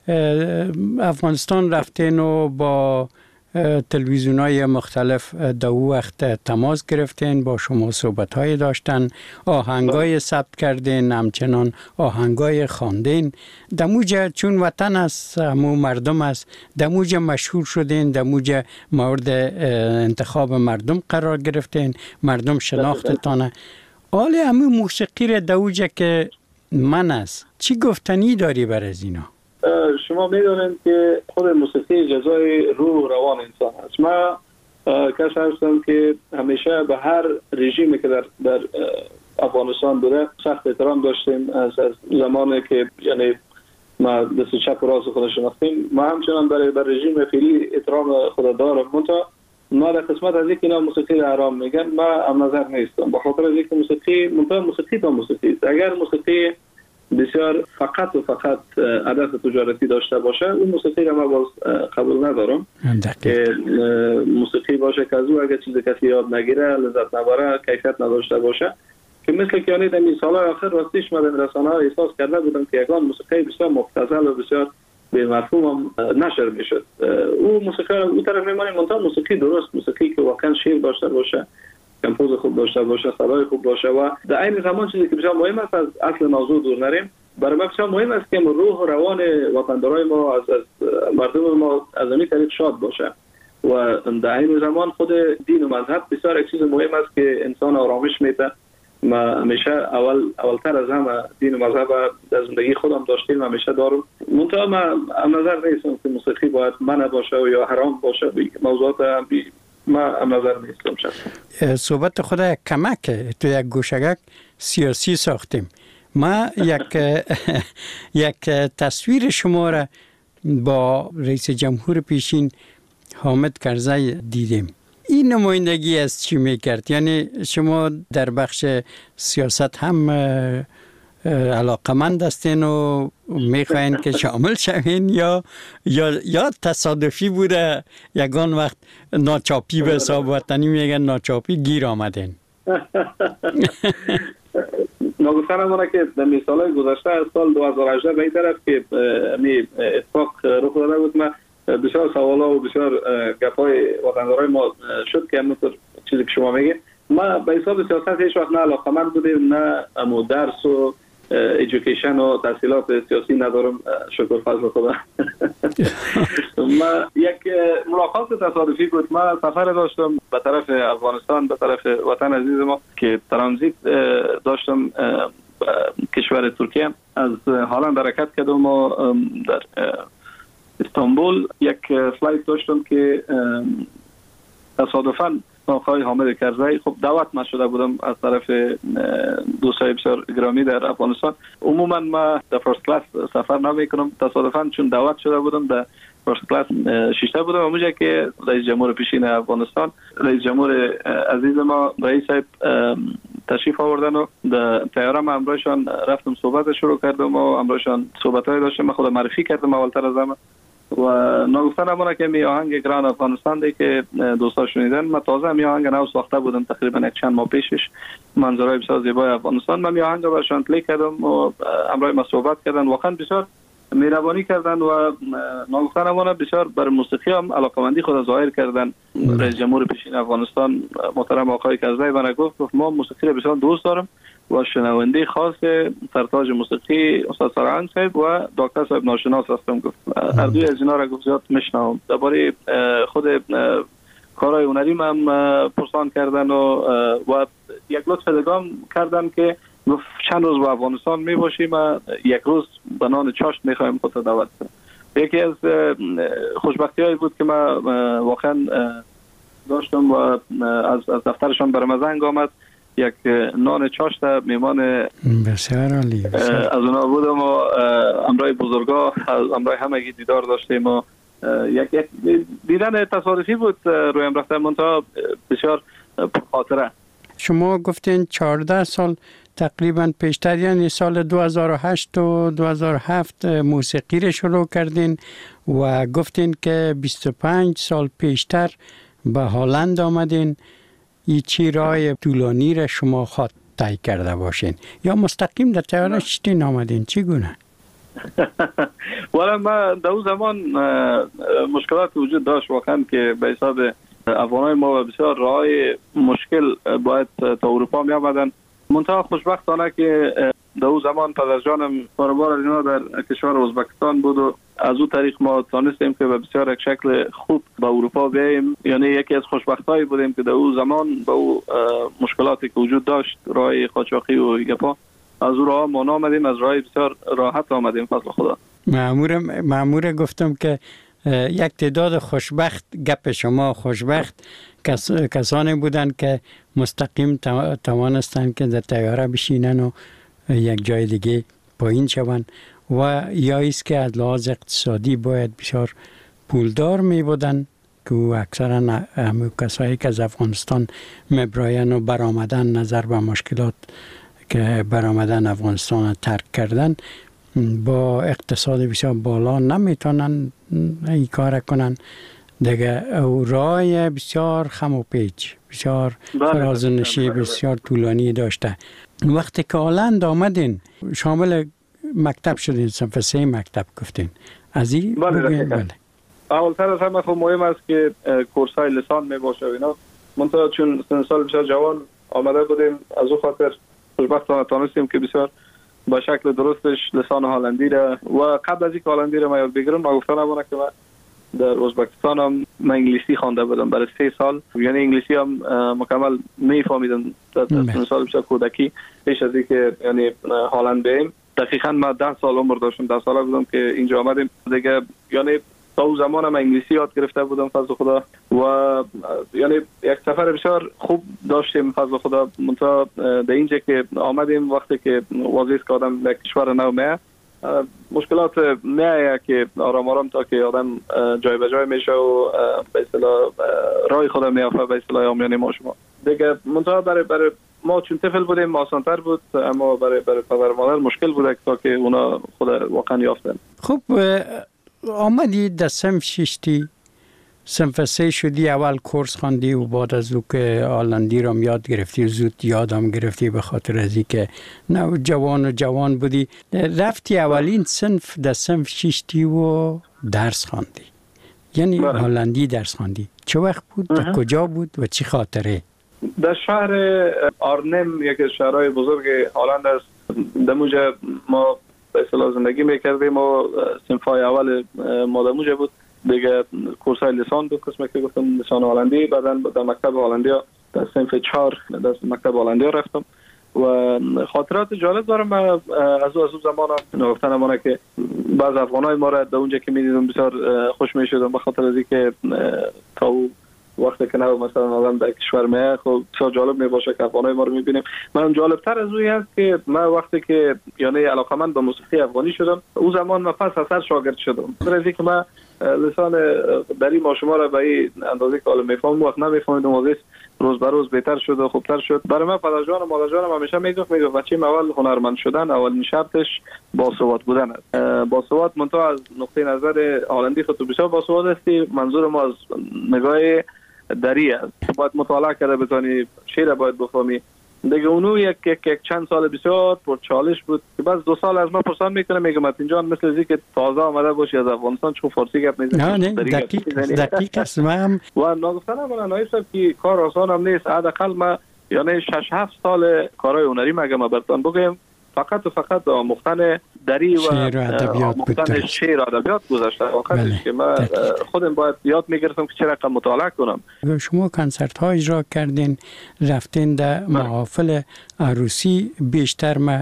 افغانستان رفتین و با تلویزیون‌های مختلف در وقت تماس گرفتین، با شما صحبت‌های داشتن، آهنگای ثبت کردین، همچنان آهنگای خواندین. دموجه چون وطن است، همو مردم است، دموجه مشهور شدین، دموجه مورد انتخاب مردم قرار گرفتین، مردم شناختتانه. حالا همو موسیقی را دموجه که من است، چی گفتنی داری بر از اینا؟ شما میدونید که خود موسیقی جزای روح روان انسان است. ما کسی هستم که همیشه به هر رژیمی که در, در افغانستان بوده سخت احترام داشتیم. از, از زمانی که یعنی ما دست چپ و راست خود شناختیم، ما همچنان برای بر رژیم فعلی احترام خود دارم. منتها ما در قسمت از اینکه اینا موسیقی را حرام میگن ما هم نظر نیستم، به خاطر از اینکه موسیقی منتها موسیقی تا موسیقی است. اگر موسیقی بسیار فقط و فقط هدف تجارتی داشته باشه اون موسیقی را من باز قبول ندارم. که موسیقی باشه که از او اگر چیز کسی یاد نگیره، لذت نبره، کیفیت نداشته باشه، که مثل که یعنی در این سالهای آخر راستیش من در رسانه ها احساس کرده بودم که یکان موسیقی بسیار مبتذل و بسیار به مفهوم نشر میشد. او موسیقی را او طرف میمانیم، منتها موسیقی درست، موسیقی که واقعا شعر داشته باشه، کمپوز خوب داشته باشه، صدای خوب باشه و در این زمان چیزی که بسیار مهم است از اصل موضوع دور نریم. برای ما بسیار مهم است که روح و روان وطندارای ما از, از مردم ما از همین طریق شاد باشه و در این زمان خود دین و مذهب بسیار یک چیز مهم است که انسان آرامش میده ما همیشه اول اولتر از همه دین و مذهب در زندگی خودم داشتیم، همیشه دارم. منتها من هم نظر نیستم که موسیقی باید منع باشه و یا حرام باشه. موضوعات هم من هم نظر نیستم شخصا. صحبت خود یک کمک تو یک گوشگک سیاسی ساختیم. ما یک یک تصویر شما را با رئیس جمهور پیشین حامد کرزی دیدیم. این نمایندگی از چی میکرد؟ یعنی شما در بخش سیاست هم علاقمند هستین و میخواین که شامل شوین یا یا یا تصادفی بوده یگان وقت ناچاپی به حساب وطنی میگن ناچاپی گیر آمدین؟ نگفتن همونه که در مثالای گذشته از سال دو هزار و هجده به این طرف که می اتفاق رخ داده بود، ما بسیار سوالا و بسیار گپای وطندارای ما شد که همونطور چیزی که شما میگه ما به حساب سیاست هیچ وقت نه علاقمند بودیم، نه امو درس و ایژوکیشن و تحصیلات سیاسی ندارم، شکر فضل خدا. ما یک ملاقات تصادفی بود، ما سفر داشتم به طرف افغانستان، به طرف وطن عزیز ما که ترانزیت داشتم کشور ترکیه، از هالند حرکت کردم و در استانبول یک فلایت داشتم که تصادفاً آقای حامد کرزی خب دعوت من شده بودم از طرف دوستای بسیار گرامی در افغانستان. عموما ما در فرست کلاس سفر نمیکنم، تصادفاً چون دعوت شده بودم در فرست کلاس شیشته بودم. اونجا که رئیس جمهور پیشین افغانستان، رئیس جمهور عزیز ما رئیس صاحب تشریف آوردن و در طیاره ما امروزشان رفتم صحبت شروع کردم و امروزشان صحبت‌های داشتم. من خود معرفی کردم اولتر از همه و نگفتن همونه که می آهنگ گران افغانستان دی که دوستا شنیدن، من تازه می آهنگ نو ساخته بودم تقریبا یک چند ماه پیشش، منظرهای بسیار زیبای افغانستان. من می آهنگ رو برشان پلی کردم و امروز ما صحبت کردن، واقعا بسیار مهربانی کردن و نگفتن همونه بسیار بر موسیقی هم علاقمندی خود ظاهر کردن. رئیس جمهور پیشین افغانستان محترم آقای کرزی من گفت ما موسیقی رو بسیار دوست دارم و شنونده خاص سرتاج موسیقی استاد سرهنگ صاحب و دکتر صاحب ناشناس هستم. گفت هر دوی از اینا را گفت زیاد میشنوم. درباره خود کارهای هنری من پرسان کردن و و یک لطف دگام کردن که گفت چند روز با افغانستان می باشیم و یک روز به نان چاشت میخوایم خود دعوت کنیم. یکی از خوشبختی هایی بود که ما واقعا داشتم و از از دفترشان برام زنگ آمد، یک نان چاشت میمان بسیار عالی از اونا بودم و امرای بزرگا از امرای همگی دیدار داشتیم و یک یک دیدن تصادفی بود رویم رفتن منتها بسیار پرخاطره. شما گفتین چهارده سال تقریبا پیشتر، یعنی سال دو هزار و هشت و دو هزار و هفت موسیقی رو شروع کردین و گفتین که بیست و پنج سال پیشتر به هالند آمدین. این چی راه طولانی را شما خود طی کرده باشین یا مستقیم در طیاره شتین آمدین؟ چی گونه؟ والا ما در اون زمان مشکلات وجود داشت واقعا که به حساب افغانای ما بسیار راه مشکل باید تا اروپا می آمدن. منتها خوشبختانه که در اون زمان پدر جانم کاروبار اینا در کشور ازبکستان بود و از اون طریق ما تانستیم که به بسیار یک شکل خوب به اروپا بیاییم. یعنی یکی از خوشبختایی بودیم که در اون زمان با اون مشکلاتی که وجود داشت راه قاچاقی و گپا از اون راه ما آمدیم، از راه بسیار راحت آمدیم فضل خدا. مأمور مأمور گفتم که یک تعداد خوشبخت، گپ شما خوشبخت کس، کسانی بودند که مستقیم توانستند که در طیاره بشینن و یک جای دیگه پایین شوند و یا ایست که از لحاظ اقتصادی باید بسیار پولدار می بودن که اکثرا همه کسایی که از افغانستان میبراین و برآمدن نظر به مشکلات که برآمدن افغانستان ترک کردن با اقتصاد بسیار بالا نمیتونن این کار کنن دیگه. او راه بسیار خم و پیچ، بسیار فرازنشی بسیار طولانی داشته. وقتی که هالند آمدین شامل مکتب شدین، صنف سه مکتب گفتین از این بگوین؟ بله. اولتر از همه خب مهم است که کورس های لسان می باشه و اینا. منتها چون سن سال بسیار جوان آمده بودیم از اون خاطر خوشبختانه تانستیم که بسیار با شکل درستش لسان هالندی را و قبل از اینکه هالندی را ما یاد بگیرم ما گفتن همونه که من در ازبکستان هم من انگلیسی خوانده بودم برای سه سال، یعنی انگلیسی هم مکمل میفهمیدم در سال بسیار کودکی پیش از اینکه یعنی هالند بریم. دقیقاً ما ده سال عمر داشتم، ده ساله بودم که اینجا آمدیم دیگه، یعنی تا اون زمان هم انگلیسی یاد گرفته بودم فضل خدا و یعنی یک سفر بسیار خوب داشتیم فضل خدا. منتها در اینجا که آمدیم وقتی که واضح که آدم در کشور نو میه مشکلات میه که آرام آرام تا که آدم جای به جای میشه و به اصطلاح راه خدا میافته به اصطلاح آمیان ما شما دیگه. منتها برای برای ما چون طفل بودیم آسان‌تر بود، اما برای برای پدر مادر مشکل بود تا که اونا خود واقعا یافتن. خب آمدی در صنف ششتی، صنف سه شدی، اول کورس خواندی و بعد از او که هالندی را یاد گرفتی زود یادم گرفتی به خاطر از اینکه نه جوان و جوان بودی. رفتی اولین صنف در صنف ششتی و درس خواندی، یعنی بله. هالندی درس خواندی. چه وقت بود؟ در کجا بود و چی خاطره؟ در شهر آرنم، یکی از شهرهای بزرگ هلند است. در اونجا ما به اصطلاح زندگی میکردیم و صنفای اول ما در اونجا بود دیگه. کورسای لیسان بود، قسمه که گفتم لیسان هلندی. بعدا در مکتب هلندی در صنف چهار در مکتب هلندی رفتم و خاطرات جالب دارم. از او از او زمان هم گفتن امانه که بعض افغانای ما را در اونجا که میدیدم بسیار خوش میشدم به خاطر از اینکه تا وقتی که نه مثلا آدم در کشور میه خب بسیار جالب میباشه که افغانای ما رو میبینیم. من جالب تر از اوی هست که من وقتی که یعنی علاقمند به موسیقی افغانی شدم اون زمان من پس اثر شاگرد شدم. برای که من لسان دری ما شما را به این اندازه که حالا میفهمم وقت نمیفهمیدم واضح روز به روز بهتر شد و خوبتر شد. برای من پدر جان و مادر جانم همیشه میگفت میگفت بچه‌م اول هنرمند شدن اولین شرطش باسواد بودن است. باسواد منتها از نقطه نظر هلندی خود بسیار باسواد هستی، منظور ما از نگاه دری است. باید مطالعه کرده بتانی، شعر باید بفهمی دیگه. اونو یک یک, یک چند سال بسیار پر چالش بود که بعد دو سال از ما پرسان میکنه میگم متین جان مثل زی که تازه آمده باشی از افغانستان چون فارسی گپ میزنی. نه نه دقیق دقیق است. من و نگفتنم من نایب صاحب که کار آسان هم نیست. حداقل ما یعنی شش هفت سال کارهای هنری مگه ما براتون بگم فقط و فقط آموختن دری و شعر و ادبیات آموختن شعر و ادبیات گذاشته. واقعا که من خودم باید یاد میگرفتم که چه رقم مطالعه کنم. شما کنسرت ها اجرا کردین، رفتین در محافل عروسی بیشتر ما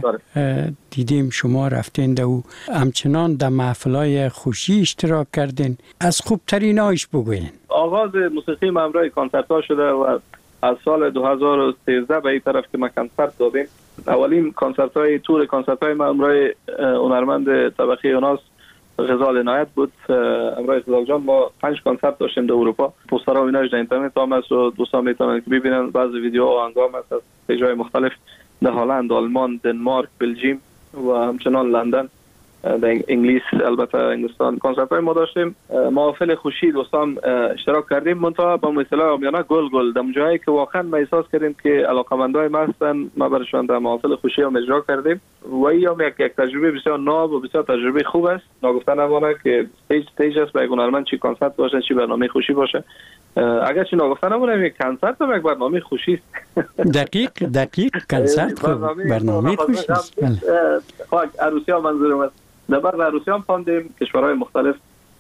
دیدیم شما رفتین در او، همچنان در محفل های خوشی اشتراک کردین. از خوبترین هایش بگوین. آغاز موسیقی من همراه کنسرت ها شده و از سال دو هزار و سیزده به این طرف که ما کنسرت دادیم. اولین کنسرت های تور کنسرت های ما همراه هنرمند طبقه یوناس غزال عنایت بود. همراه غزال جان ما پنج کنسرت داشتیم در اروپا. پوسترها و ایناش در اینترنت هم هست و دوستان میتونن که ببینن. بعضی ویدیو و آهنگام هست از جای مختلف در هلند، آلمان، دنمارک، بلژیم و همچنان لندن، در انگلیس، البته انگلستان کنسرت های ما داشتیم. محافل خوشی دوستان اشتراک کردیم. منتها با مثلا آمیانه گل گل در جایی که واقعا ما احساس کردیم که علاقمندای ما هستن ما برشان در محافل خوشی هم اجرا کردیم و این هم یک, یک تجربه بسیار ناب و بسیار تجربه خوب است. نگفتن نمانه که استیج استیج است برای هنرمند، چی کنسرت باشه چی برنامه خوشی باشه. اگر چی نگفتن نمانه یک کنسرت هم یک برنامه خوشی است. دقیق دقیق کنسرت خوب برنامه خوشی است. خب عروسی ها منظورم است. در بعد عروسی هم خواندیم کشورهای مختلف.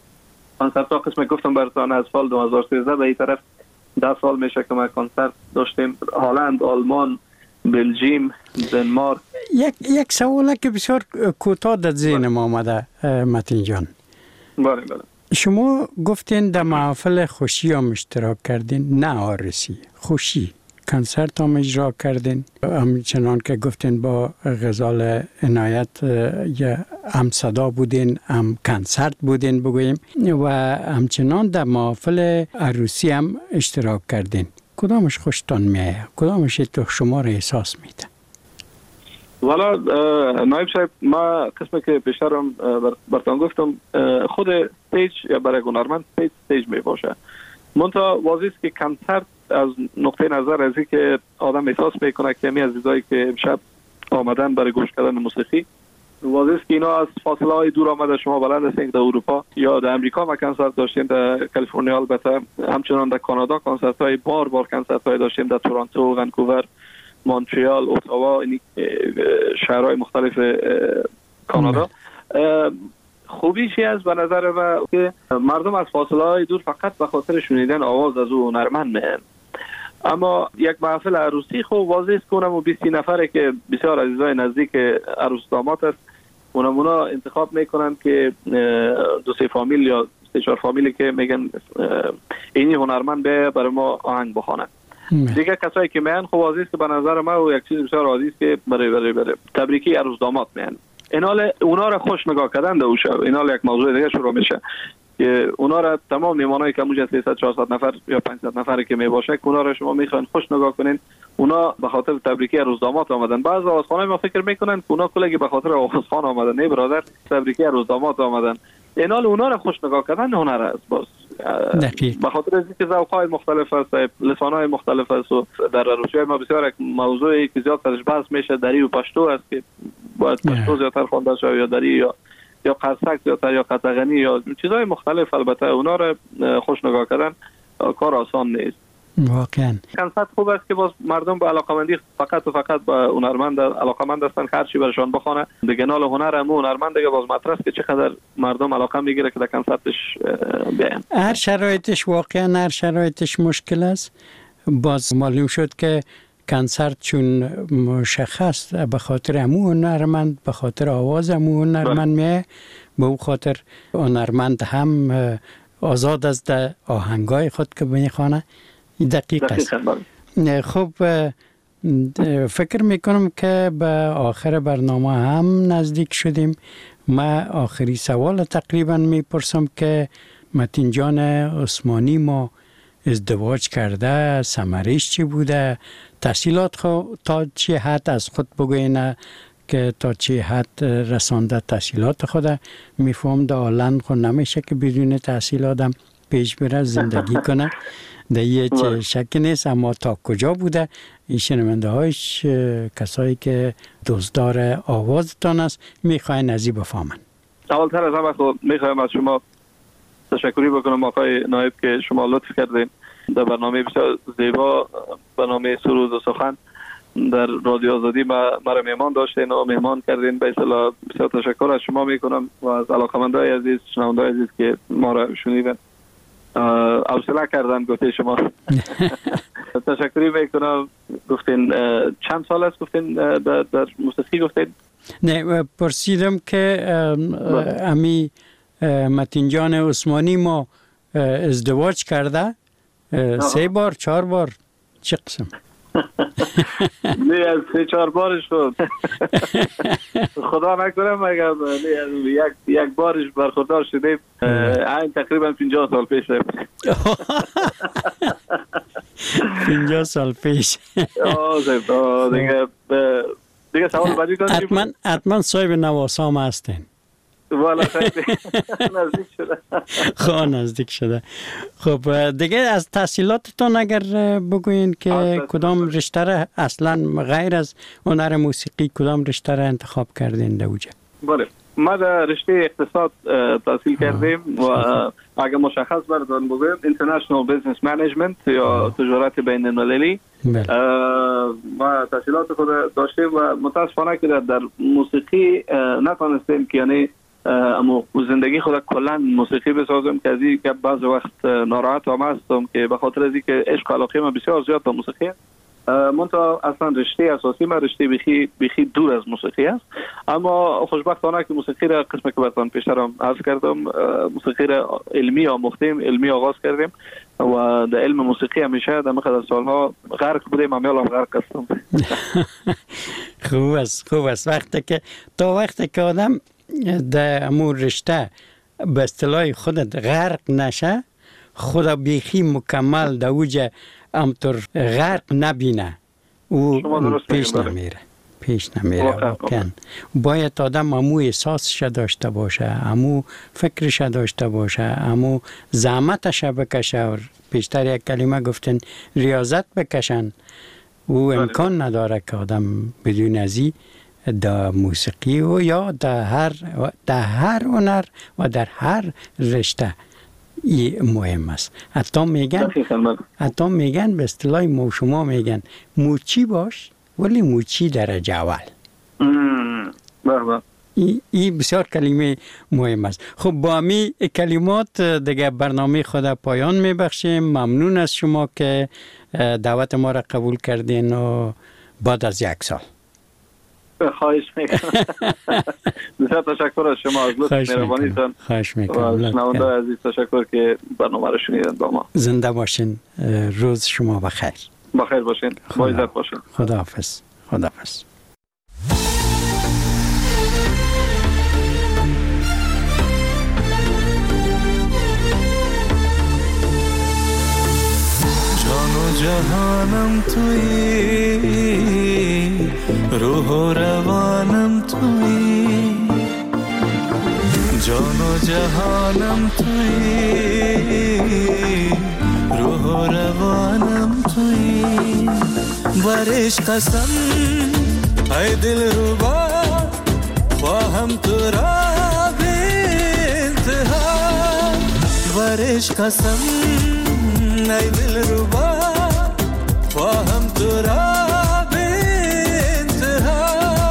کنسرت ها قسم گفتم براتون از سال دو هزار و سیزده به این طرف ده سال میشه که ما کنسرت داشتیم. هلند، آلمان، بلژیم، دنمارک. یک یک سوالی که بسیار کوتاه در ذهنم آمده متین جان. بله بله. شما گفتین در محافل خوشی هم اشتراک کردین، نه عروسی، خوشی. کنسرت هم اجرا کردین، همچنان که گفتین با غزال عنایت یا هم صدا بودین هم کنسرت بودین بگوییم و همچنان در محافل عروسی هم اشتراک کردین. کدامش خوشتان میایه؟ کدامش تو شما را احساس میده؟ والا نایب صاحب ما قسمی که پیشترم براتون گفتم خود استیج یا برای هنرمند استیج استیج می باشه. منتها واضح است که کنسرت از نقطه نظر از این که آدم احساس میکنه که می عزیزایی که امشب آمدن برای گوش کردن موسیقی، واضح است که اینا از فاصله های دور آمده. شما بلند هستین در اروپا یا در امریکا ما کنسرت داشتیم، در کالیفرنیا البته، همچنان در کانادا کنسرت های بار بار کنسرت های داشتیم، در تورنتو، ونکوور، مونترال، اتاوا، شهرهای مختلف کانادا. خوبیشی از به نظر من که مردم از فاصله های دور فقط به خاطر شنیدن آواز از او هنرمند میان. اما یک محفل عروسی خب واضح است که اونم بیست نفره که بسیار عزیزای نزدیک عروس داماد است، اونم اونا انتخاب میکنن که دو سه فامیل یا سه چهار فامیلی که میگن اینی هنرمند به برای ما آهنگ بخوانه. دیگه کسایی که میان خب واضح است که به نظر من و یک چیز بسیار عادی است که برای برای برای تبریکی عروس داماد میان. اینال اونا را خوش نگاه کردن دو شب. اینال یک موضوع دیگه شروع میشه که اونا را تمام میمانایی که موجه سیصد چهارصد نفر یا پانصد نفری که میباشه اونا را شما میخواین خوش نگاه کنین. اونا به خاطر تبریکی عروس داماد آمدن. بعضی آوازخوانای ما فکر میکنن که اونا کلگی به خاطر آوازخوان آمدن. نه برادر، تبریکی عروس داماد آمدن. اینال اونا را خوش نگاه کردن هنر است. باز به خاطر از اینکه ذوق‌های مختلف است، لسان‌های مختلف است و در عروسی‌های ما بسیار یک موضوعی که زیاد سرش بحث میشه دری و پشتو است که باید پشتو زیادتر خوانده شه یا دری یا یا قصک زیادتر یا قطغنی یا چیزهای مختلف. البته اونا را خوش نگاه کردن کار آسان نیست. واقعا کنسرت خوب است که باز مردم با علاقمندی فقط و فقط با هنرمند علاقمند هستن هر چی برشان بخونه. دیگه نال هنر هم هنرمند دیگه باز مطرح است که چقدر مردم علاقه میگیره که در کنسرتش بیان. هر شرایطش واقعا هر شرایطش مشکل است. باز معلوم شد که کنسرت چون مشخص به خاطر همو هنرمند، به خاطر آواز همو هنرمند میه، به او خاطر هنرمند هم آزاد از ده آهنگای خود که میخوانه. دقیق است. خب فکر میکنم که به آخر برنامه هم نزدیک شدیم. ما آخری سوال تقریبا میپرسم که متین جان عثمانی ما ازدواج کرده، ثمرش چی بوده، تحصیلات خود تا چه حد از خود بگوینه که تا چه حد رسانده تحصیلات خود. میفهم ده آلند خود نمیشه که بدون تحصیل آدم پیش بره زندگی کنه، ده یه چه شک نیست. اما تا کجا بوده این شنونده هایش کسایی که دزدار آوازتان است میخواین از این بفهمن. اولتر از همه خود میخوایم از شما تشکری بکنم آقای نایب که شما لطف کردین در برنامه بسیار زیبا، برنامه سرود و سخن در رادیو آزادی ما مرا مهمان داشتین و مهمان کردین. به اصطلاح بسیار تشکر از شما میکنم و از علاقه‌مندای عزیز، شنوندای عزیز که ما را شنیدن، حوصله کردن گفته شما. تشکری میکنم. گفتین چند سال است گفتین در موسیقی گفتین؟ نه پرسیدم که امی متین جان عثمانی ما ازدواج کرده سه بار چهار بار چه قسم؟ نه از سه چهار بارش شد. خدا نکنه مگر یک یک بارش برخوردار شدیم. این تقریبا پنجاه سال پیش بود. پنجاه سال پیش. آه دیگه دیگه سوال بعدی داشتیم. حتما حتما صاحب نواسام هستین. والا نزدیک شده. خب نزدیک شده. خب دیگه از تحصیلاتتون اگر بگوین که کدام رشته را اصلا غیر از هنر موسیقی کدام رشته را انتخاب کردین دوجه؟ بله ما در رشته اقتصاد تحصیل کردیم و اگر مشخص بردارم بگویم International Business Management یا تجارت بین المللی. ما تحصیلات خود داشتیم و متاسفانه که در موسیقی نتونستیم که یعنی اما زندگی خود کلا موسیقی بسازم که از این که بعض وقت ناراحت هم هستم که به خاطر از اینکه عشق و علاقه من بسیار زیاد به موسیقی منتها اصلا رشته اساسی من رشته بخی بخی دور از موسیقی است. اما خوشبختانه که موسیقی را قسم که براتون پیشترم عرض کردم موسیقی را علمی آموختیم، علمی آغاز کردیم و در علم موسیقی همیشه در مقدار سالها غرق بودیم. امیالم غرق هستم. خوب است خوب است. وقتی که تا وقتی که آدم در امور رشته به اصطلاح خودت غرق نشه، خدا بیخی مکمل در اوجه امطور غرق نبینه او پیش نمیره پیش نمیره واقعا. باید آدم امو احساسش داشته باشه، امو فکرش داشته باشه، امو زحمتش بکشه. پیشتر یک کلمه گفتن ریاضت بکشن. او امکان نداره که آدم بدون ازی در موسیقی و یا در هر در هر هنر و در هر رشته ای مهم است. حتی میگن حتی میگن به اصطلاح مو شما میگن موچی باش ولی موچی درجه اول. این ای بسیار کلمه مهم است. خب با می کلمات دیگه برنامه خود پایان میبخشیم. ممنون از شما که دعوت ما را قبول کردین و بعد از یک سال. خواهش میکنم. بسیار تشکر از شما، از لطف مهربانیتان. خواهش میکنم. و شنونده عزیز تشکر که برنامه را شنیدن با ما. زنده باشین. روز شما بخیر. بخیر باشین. با عزت باشین. خداحافظ. خداحافظ. جهانم تویی، روح و روانم تویی، جان و جهانم تویی، روح و روانم تویی. برش قسم ای دل ربا، خواهم تو را به انتها. برش قسم ای دل ربا، خواهم تو را به انتها.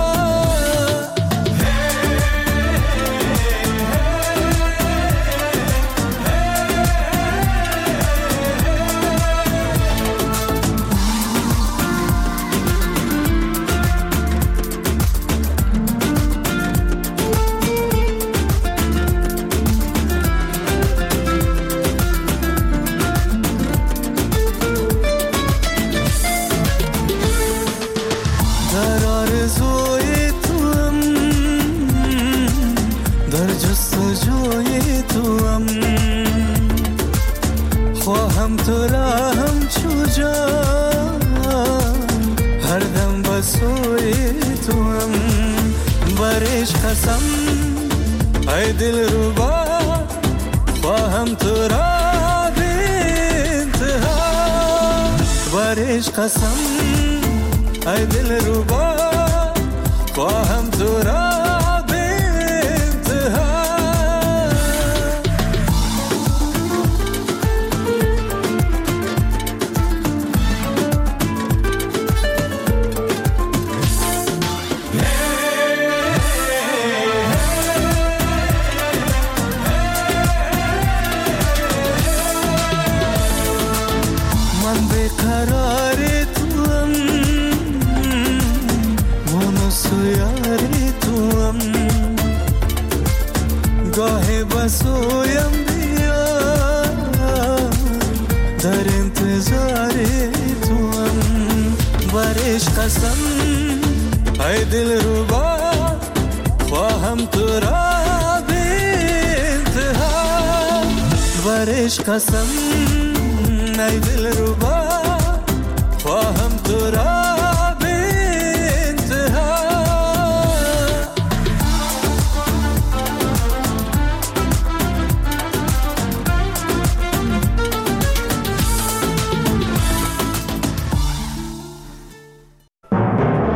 خواهم تو را همچو جان، هر دم بسوی تو هم. برش قسم ای دل ربا، خواهم تو را به انتها. برش قسم ای دل ربا، خواهم تو را بسویم بیا، در انتظار تو هم. برش قسم ای دل ربا، خواهم تو را به انتها. برش قسم ای دل ربا، خواهم تو را